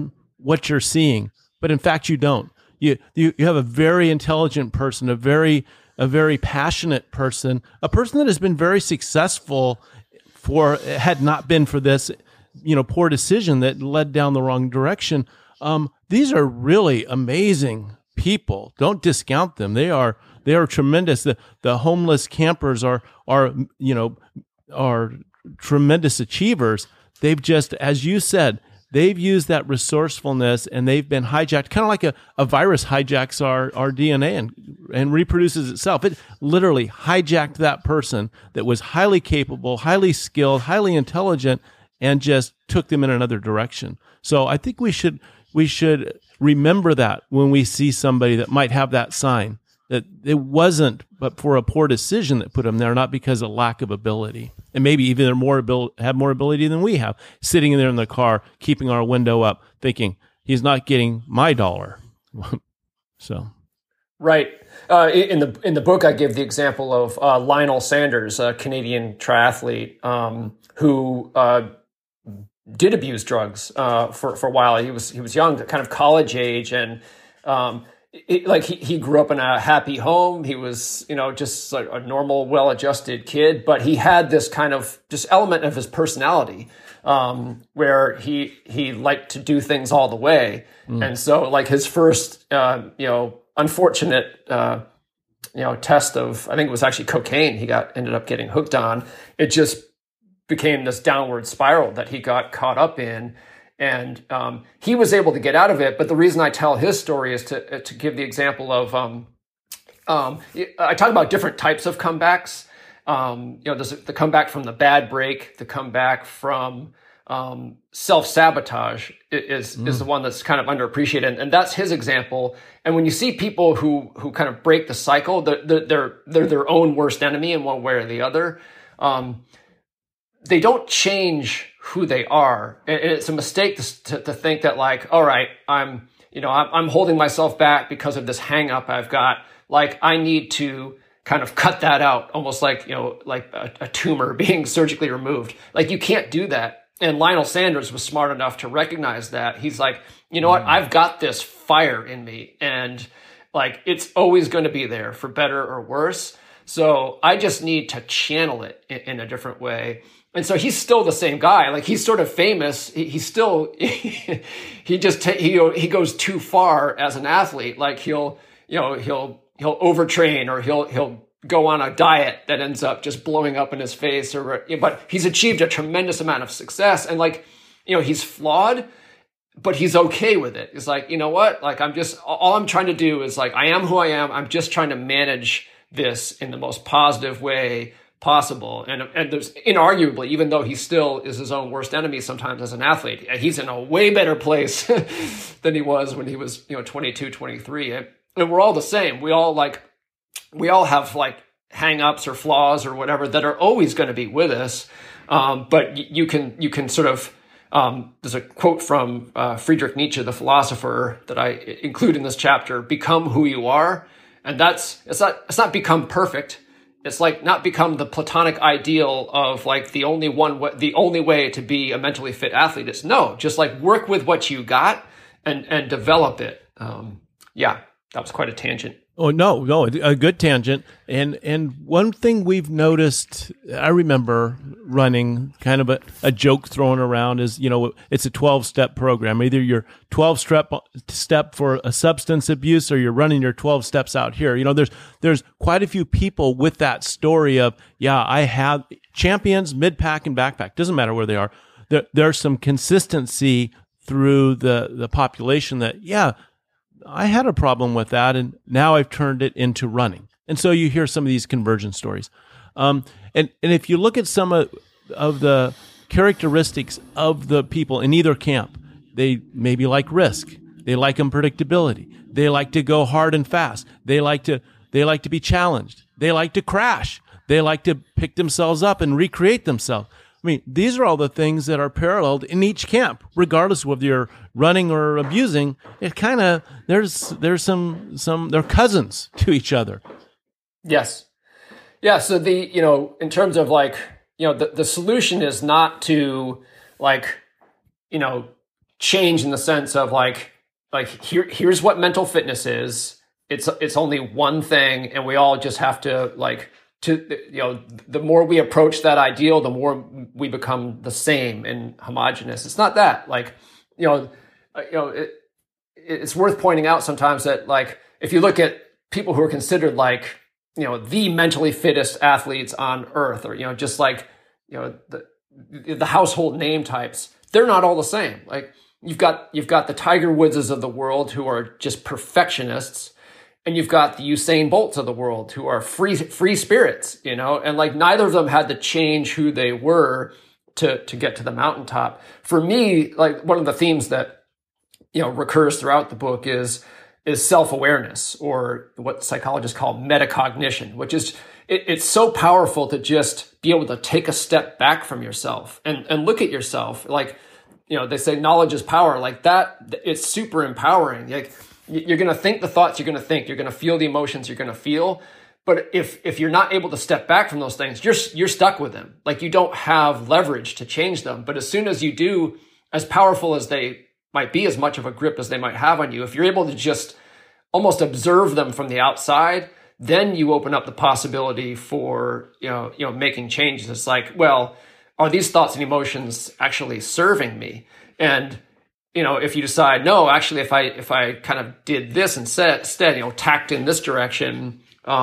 what you're seeing, but in fact you don't. You have a very intelligent person, a very passionate person, a person that has been very successful had not been for this, poor decision that led down the wrong direction. These are really amazing people. Don't discount them. They are tremendous. The homeless campers are tremendous achievers. They've just, as you said, they've used that resourcefulness and they've been hijacked, kind of like a virus hijacks our DNA and reproduces itself. It literally hijacked that person that was highly capable, highly skilled, highly intelligent, and just took them in another direction. So I think we should remember that when we see somebody that might have that sign, that it wasn't but for a poor decision that put them there, not because of lack of ability. And maybe even have more ability than we have, sitting in there in the car, keeping our window up, thinking, he's not getting my dollar. So, right. In the book, I give the example of Lionel Sanders, a Canadian triathlete who did abuse drugs for a while. He was young, kind of college age, and he grew up in a happy home. He was, just like a normal, well-adjusted kid, but he had this kind of just element of his personality where he liked to do things all the way. And so like his first, unfortunate, test of, I think it was actually cocaine he ended up getting hooked on. It just became this downward spiral that he got caught up in. And he was able to get out of it. But the reason I tell his story is to give the example of, I talk about different types of comebacks. There's the comeback from the bad break, the comeback from self-sabotage is the one that's kind of underappreciated. And that's his example. And when you see people who kind of break the cycle, they're their own worst enemy in one way or the other. They don't change who they are. And it's a mistake to think that like, all right, I'm holding myself back because of this hang up I've got. Like I need to kind of cut that out, almost like, like a tumor being surgically removed. Like you can't do that. And Lionel Sanders was smart enough to recognize that. He's like, you know what? I've got this fire in me and like, it's always going to be there for better or worse. So I just need to channel it in a different way. And so he's still the same guy. Like he's sort of famous. He's still, he goes too far as an athlete. Like he'll overtrain or he'll go on a diet that ends up just blowing up in his face but he's achieved a tremendous amount of success. And like, he's flawed, but he's okay with it. It's like, you know what? Like all I'm trying to do is like, I am who I am. I'm just trying to manage this in the most positive way possible. And there's inarguably, even though he still is his own worst enemy sometimes as an athlete, he's in a way better place than he was when he was, 22, 23. And we're all the same. We all have like hang-ups or flaws or whatever that are always going to be with us. But you can sort of, there's a quote from Friedrich Nietzsche, the philosopher, that I include in this chapter: become who you are. And it's not become perfect. It's like not become the platonic ideal of like the only way to be a mentally fit athlete. It's just like work with what you got and develop it. That was quite a tangent. Oh, no, a good tangent. And one thing we've noticed, I remember running kind of a joke thrown around is, it's a 12-step program. Either your 12-step for a substance abuse or you're running your 12 steps out here. There's quite a few people with that story of, I have champions, mid-pack and backpack. Doesn't matter where they are. There's some consistency through the population that, I had a problem with that, and now I've turned it into running. And so you hear some of these conversion stories. And if you look at some of the characteristics of the people in either camp, they maybe like risk. They like unpredictability. They like to go hard and fast. They like to be challenged. They like to crash. They like to pick themselves up and recreate themselves. I mean, these are all the things that are paralleled in each camp, regardless of whether you're running or abusing. It kind of, there's some, they're cousins to each other. Yes. Yeah. So in terms of like, the solution is not to like, change in the sense of like here's what mental fitness is. It's only one thing, and we all just have to the more we approach that ideal, the more we become the same and homogenous. It's not that it's worth pointing out sometimes that like if you look at people who are considered like the mentally fittest athletes on earth, or just like the household name types, they're not all the same. Like you've got the Tiger Woodses of the world who are just perfectionists, and you've got the Usain Bolts of the world who are free spirits, and like neither of them had to change who they were to get to the mountaintop. For me, like one of the themes that recurs throughout the book is self-awareness, or what psychologists call metacognition, which is it's so powerful to just be able to take a step back from yourself and look at yourself. Like they say knowledge is power. Like that, it's super empowering. Like you're going to think the thoughts you're going to think, you're going to feel the emotions you're going to feel. But if you're not able to step back from those things, you're stuck with them. Like you don't have leverage to change them. But as soon as you do, as powerful as they might be, as much of a grip as they might have on you, if you're able to just almost observe them from the outside, then you open up the possibility for making changes. It's like, well, are these thoughts and emotions actually serving me? And if you decide, no, actually, if I kind of did this instead, tacked in this direction,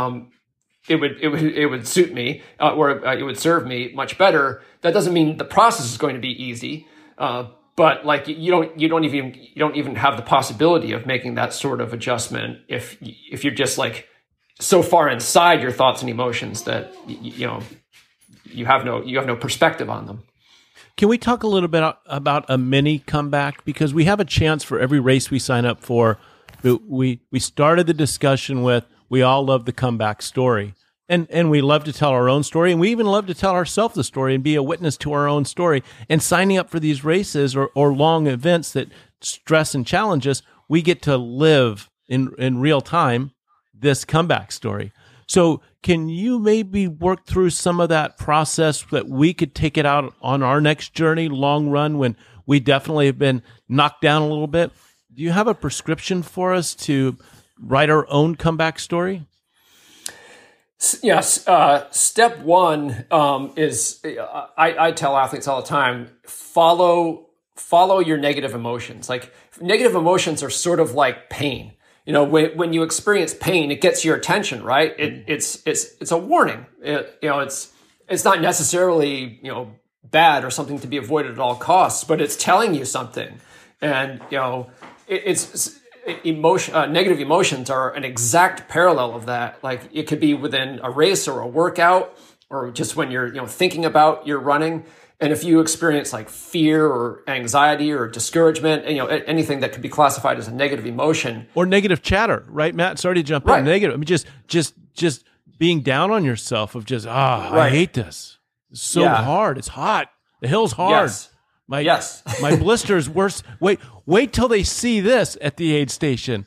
it would suit me, or it would serve me much better. That doesn't mean the process is going to be easy, but like you don't even have the possibility of making that sort of adjustment if you're just like so far inside your thoughts and emotions that you have no perspective on them. Can we talk a little bit about a mini comeback? Because we have a chance for every race we sign up for. We started the discussion with, we all love the comeback story. And we love to tell our own story. And we even love to tell ourselves the story and be a witness to our own story. And signing up for these races or long events that stress and challenge us, we get to live in real time this comeback story. So can you maybe work through some of that process that we could take it out on our next journey, long run, when we definitely have been knocked down a little bit? Do you have a prescription for us to write our own comeback story? Yes. Step one is I tell athletes all the time, follow your negative emotions. Like negative emotions are sort of like pain. When you experience pain, it gets your attention, right? It's a warning. It's not necessarily, bad or something to be avoided at all costs, but it's telling you something. And, negative emotions are an exact parallel of that. Like it could be within a race or a workout, or just when you're, thinking about your running. And if you experience like fear or anxiety or discouragement, anything that could be classified as a negative emotion or negative chatter, right, Matt? Sorry to jump in. Negative. I mean, just being down on yourself of just, I hate this. It's so hard. It's hot. The hill's hard. Yes. My blister's worse. Wait till they see this at the aid station.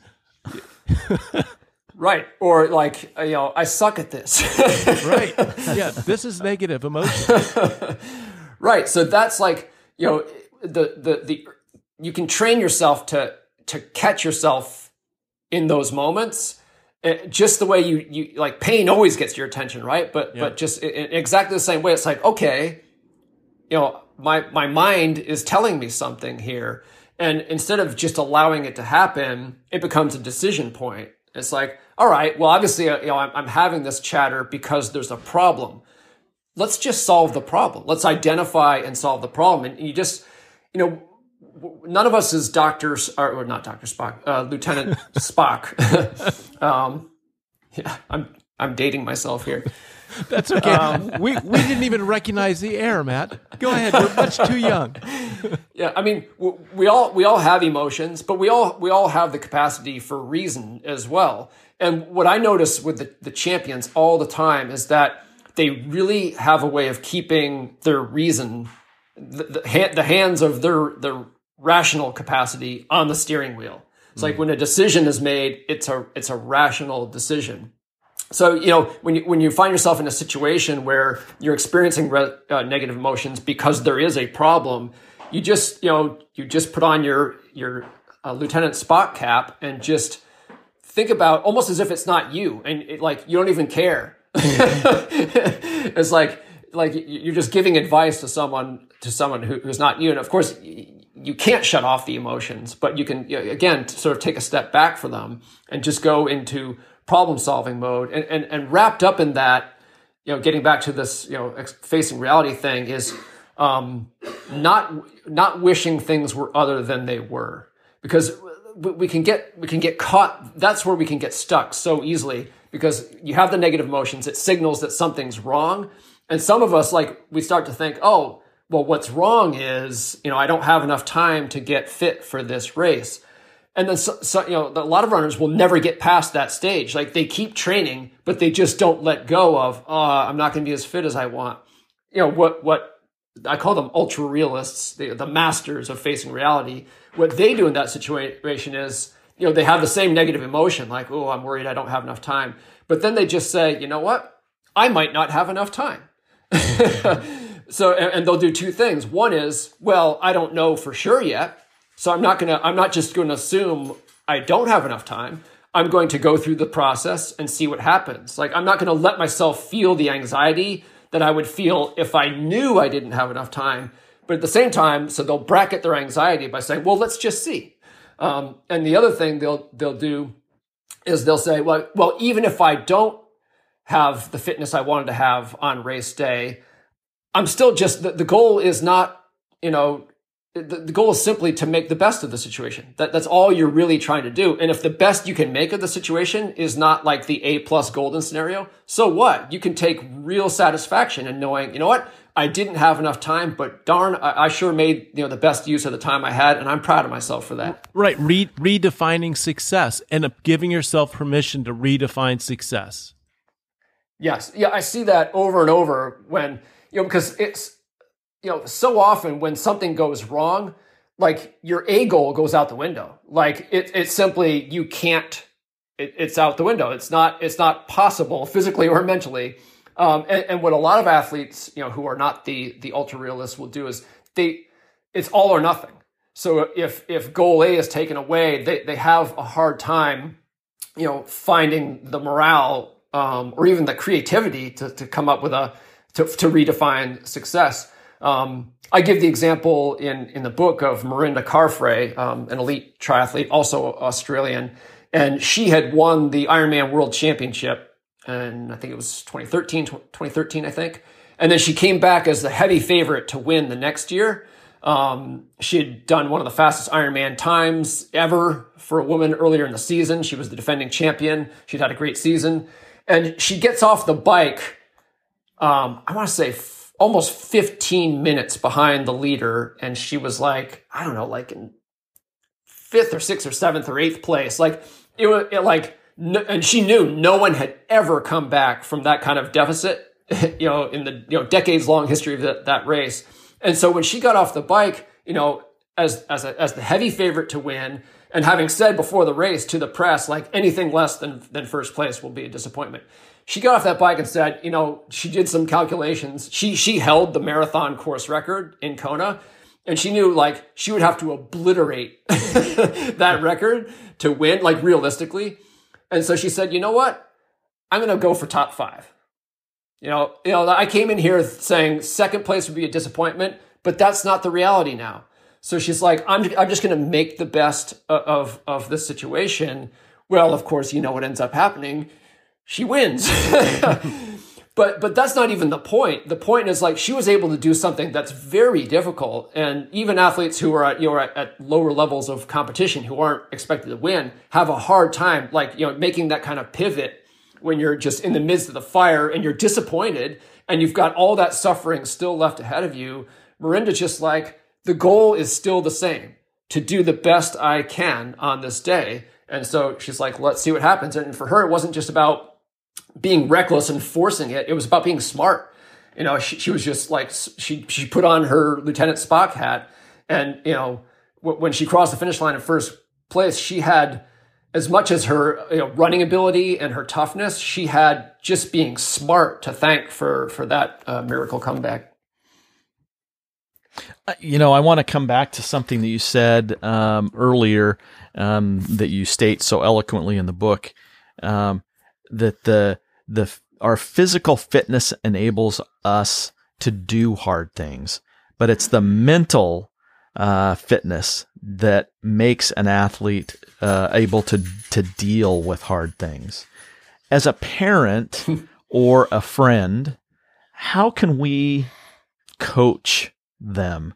Right. Or like, I suck at this. Right. Yeah. This is negative emotion. Right. So that's like, you can train yourself to catch yourself in those moments, just the way you like pain always gets your attention, right? But just in exactly the same way, it's like, okay, my mind is telling me something here. And instead of just allowing it to happen, it becomes a decision point. It's like, all right, well, obviously, I'm having this chatter because there's a problem. Let's just solve the problem. Let's identify and solve the problem. And you just, none of us is doctors, or not Dr. Spock, Lieutenant Spock. I'm dating myself here. That's okay. We didn't even recognize the air, Matt. Go ahead. We're much too young. Yeah, I mean, we all have emotions, but we all have the capacity for reason as well. And what I notice with the champions all the time is that they really have a way of keeping their reason, the hands of their rational capacity on the steering wheel. It's like when a decision is made, it's a rational decision. So, when you find yourself in a situation where you're experiencing negative emotions because there is a problem, you just put on your Lieutenant Spock cap and just think about almost as if it's not you, and you don't even care. It's like you're just giving advice to someone who's not you. And of course, you can't shut off the emotions, but you can, again, sort of take a step back for them and just go into problem solving mode. And wrapped up in that, getting back to this, facing reality thing is not wishing things were other than they were, because we can get caught. That's where we can get stuck so easily, because you have the negative emotions. It signals that something's wrong. And some of us, we start to think, oh, well, what's wrong is, I don't have enough time to get fit for this race. And then, a lot of runners will never get past that stage. Like, they keep training, but they just don't let go of, I'm not going to be as fit as I want. What I call them ultra realists, the masters of facing reality. What they do in that situation is, they have the same negative emotion, like, oh, I'm worried I don't have enough time. But then they just say, you know what? I might not have enough time. So, and they'll do two things. One is, well, I don't know for sure yet. So I'm not just going to assume I don't have enough time. I'm going to go through the process and see what happens. I'm not going to let myself feel the anxiety that I would feel if I knew I didn't have enough time. But at the same time, so they'll bracket their anxiety by saying, well, let's just see. And the other thing they'll do is they'll say, well, even if I don't have the fitness I wanted to have on race day, I'm still just, the goal is not, the goal is simply to make the best of the situation. That's all you're really trying to do. And if the best you can make of the situation is not like the A+ golden scenario, so what? You can take real satisfaction in knowing, you know what? I didn't have enough time, but darn, I sure made the best use of the time I had, and I'm proud of myself for that. Right, redefining success and giving yourself permission to redefine success. Yes, yeah, I see that over and over when, because it's, so often when something goes wrong, your A goal goes out the window. It's simply, you can't, it's out the window. It's not possible physically or mentally. And what a lot of athletes, who are not the ultra realists will do is it's all or nothing. So if goal A is taken away, they have a hard time, finding the morale, or even the creativity to come up with to redefine success. I give the example in the book of Mirinda Carfrae, an elite triathlete, also Australian, and she had won the Ironman World Championship, and I think it was 2013, I think. And then she came back as the heavy favorite to win the next year. She had done one of the fastest Ironman times ever for a woman earlier in the season. She was the defending champion. She'd had a great season. And she gets off the bike, I want to say almost 15 minutes behind the leader. And she was in 5th or 6th or 7th or 8th place. And she knew no one had ever come back from that kind of deficit, in the decades long history of that race. And so when she got off the bike, as the heavy favorite to win, and having said before the race to the press, anything less than first place will be a disappointment, she got off that bike and said, she did some calculations. She held the marathon course record in Kona, and she knew she would have to obliterate that record to win, realistically. And so she said, you know what? I'm going to go for top 5. I came in here saying second place would be a disappointment, but that's not the reality now. So she's like, I'm just going to make the best of this situation. Well, of course, what ends up happening. She wins. But that's not even the point. The point is she was able to do something that's very difficult. And even athletes who are at lower levels of competition, who aren't expected to win, have a hard time, making that kind of pivot when you're just in the midst of the fire and you're disappointed and you've got all that suffering still left ahead of you. Mirinda's just the goal is still the same, to do the best I can on this day. And so she's like, let's see what happens. And for her, it wasn't just about being reckless and forcing it. It was about being smart. She was just she put on her Lieutenant Spock hat. And, when she crossed the finish line in first place, she had, as much as her running ability and her toughness, she had just being smart to thank for that miracle comeback. I want to come back to something that you said earlier that you state so eloquently in the book, that our physical fitness enables us to do hard things, but it's the mental fitness that makes an athlete able to deal with hard things. As a parent or a friend, how can we coach them?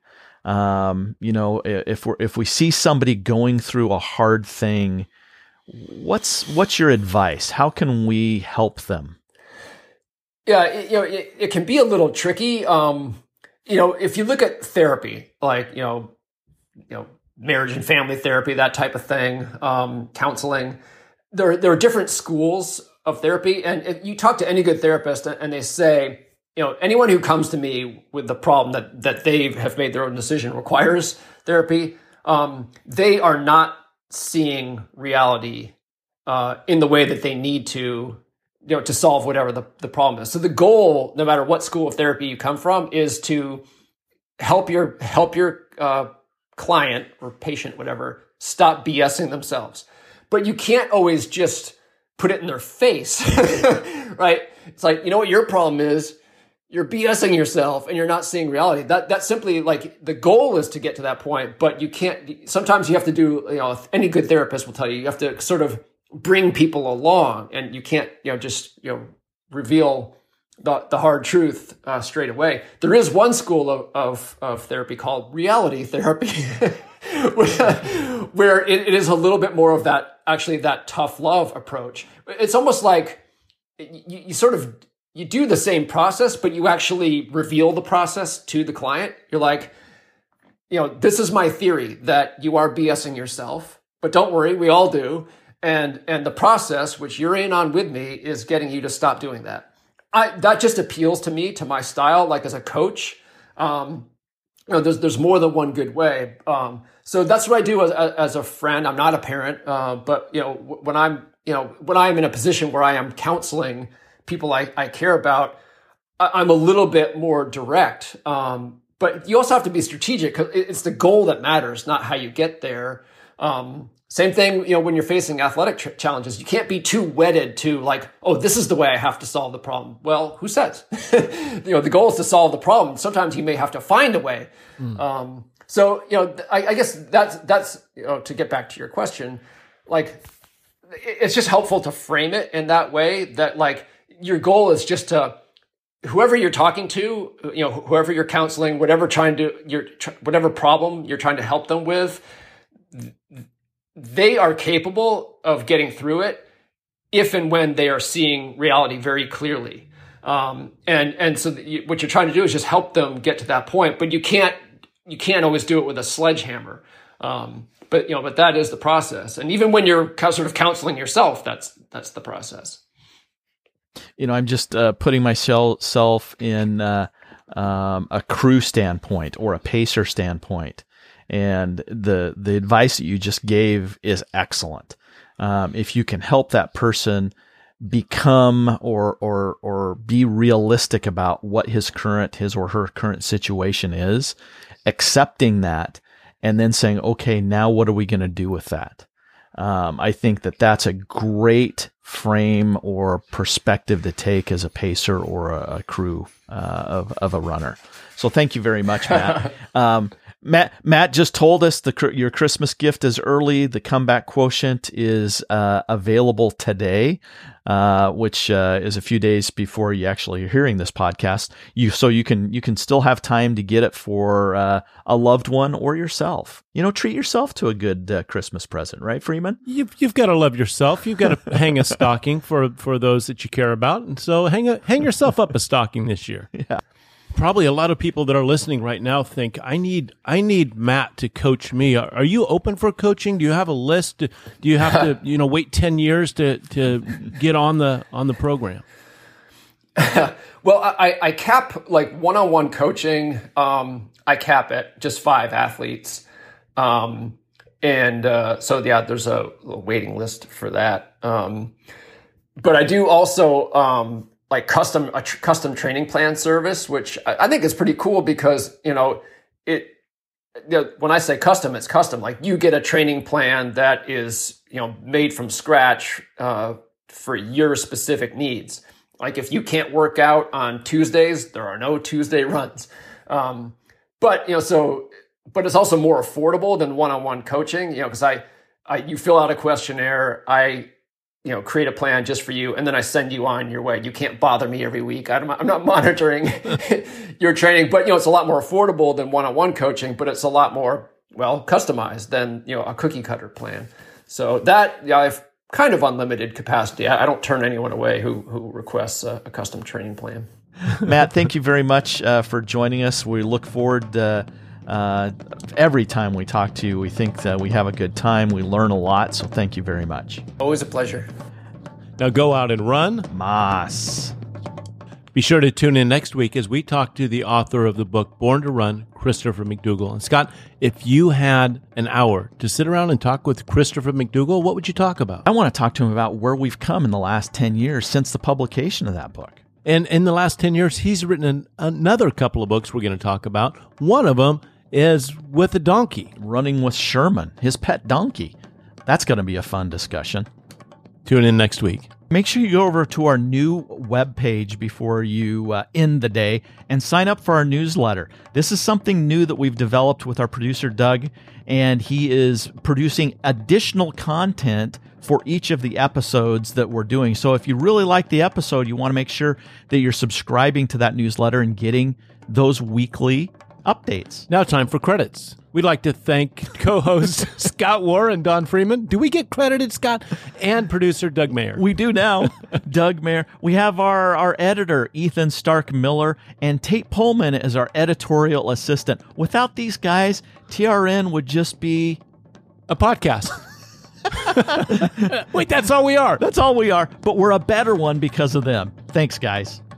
If we see somebody going through a hard thing, what's your advice? How can we help them? Yeah, it can be a little tricky. If you look at therapy, like marriage and family therapy, that type of thing, counseling, there are different schools of therapy, and if you talk to any good therapist, and they say, anyone who comes to me with the problem that they have made their own decision requires therapy, they are not seeing reality in the way that they need to solve whatever the problem is. So the goal, no matter what school of therapy you come from, is to help your client or patient, whatever, stop BSing themselves. But you can't always just put it in their face, right? It's like, what your problem is? You're BSing yourself and you're not seeing reality. That's simply like the goal is to get to that point, but you can't. Sometimes you have to do. Any good therapist will tell you have to sort of bring people along, and you can't just reveal the hard truth straight away. There is one school of therapy called reality therapy, where it is a little bit more of that tough love approach. It's almost like you do the same process, but you actually reveal the process to the client. You're like, this is my theory that you are BSing yourself, but don't worry, we all do. And the process, which you're in on with me, is getting you to stop doing that. That just appeals to me, to my style, like as a coach. There's more than one good way. So that's what I do as a friend. I'm not a parent, but when I'm in a position where I am counseling people I care about, I'm a little bit more direct. But you also have to be strategic, because it's the goal that matters, not how you get there. Same thing, when you're facing athletic challenges, you can't be too wedded to like, oh, this is the way I have to solve the problem. Well, who says? The goal is to solve the problem. Sometimes you may have to find a way. So, I guess that's to get back to your question, like, it's just helpful to frame it in that way, that like your goal is just to, whoever you're talking to, whoever you're counseling, whatever problem you're trying to help them with, they are capable of getting through it if and when they are seeing reality very clearly. And so what you're trying to do is just help them get to that point, but you can't always do it with a sledgehammer. But that is the process. And even when you're sort of counseling yourself, that's the process. I'm just putting myself in a crew standpoint or a pacer standpoint. And the advice that you just gave is excellent. If you can help that person become or be realistic about what his or her current situation is, accepting that, and then saying, okay, now what are we going to do with that? I think that's a great frame or perspective to take as a pacer or a crew of a runner. So thank you very much, Matt. Matt just told us your Christmas gift is early. The Comeback Quotient is available today, which is a few days before you actually are hearing this podcast. So you can still have time to get it for a loved one or yourself. Treat yourself to a good Christmas present, right, Freeman? You've got to love yourself. You've got to hang a stocking for those that you care about, and so hang yourself up a stocking this year. Yeah. Probably a lot of people that are listening right now think, I need Matt to coach me. Are you open for coaching? Do you have a list? Do you have to, wait 10 years to get on the program? Well, I cap like one-on-one coaching. I cap at just 5 athletes. So there's a waiting list for that. But I do also, like custom training plan service, which I think is pretty cool because, when I say custom, it's custom. Like you get a training plan that is, made from scratch for your specific needs. Like if you can't work out on Tuesdays, there are no Tuesday runs. But it's also more affordable than one-on-one coaching, because you fill out a questionnaire, I create a plan just for you, and then I send you on your way. You can't bother me every week. I'm not monitoring your training, but it's a lot more affordable than one-on-one coaching, but it's a lot more, customized than, a cookie cutter plan. So that, I've kind of unlimited capacity. I don't turn anyone away who requests a custom training plan. Matt, thank you very much for joining us. We look forward every time we talk to you. We think that we have a good time. We learn a lot. So thank you very much. Always a pleasure. Now go out and run. Mas. Be sure to tune in next week as we talk to the author of the book, Born to Run, Christopher McDougall. And Scott, if you had an hour to sit around and talk with Christopher McDougall, what would you talk about? I want to talk to him about where we've come in the last 10 years since the publication of that book. And in the last 10 years, he's written another couple of books we're going to talk about. One of them is with a donkey. Running with Sherman, his pet donkey. That's going to be a fun discussion. Tune in next week. Make sure you go over to our new webpage before you end the day and sign up for our newsletter. This is something new that we've developed with our producer, Doug, and he is producing additional content for each of the episodes that we're doing. So if you really like the episode, you want to make sure that you're subscribing to that newsletter and getting those weekly updates. Now time for credits. We'd like to thank co-hosts Scott Warr and Don Freeman. Do we get credited, Scott? And producer Doug Mayer. We do now, Doug Mayer. We have our editor, Ethan Stark Miller, and Tate Pullman as our editorial assistant. Without these guys, TRN would just be a podcast. Wait, that's all we are. That's all we are, but we're a better one because of them. Thanks, guys.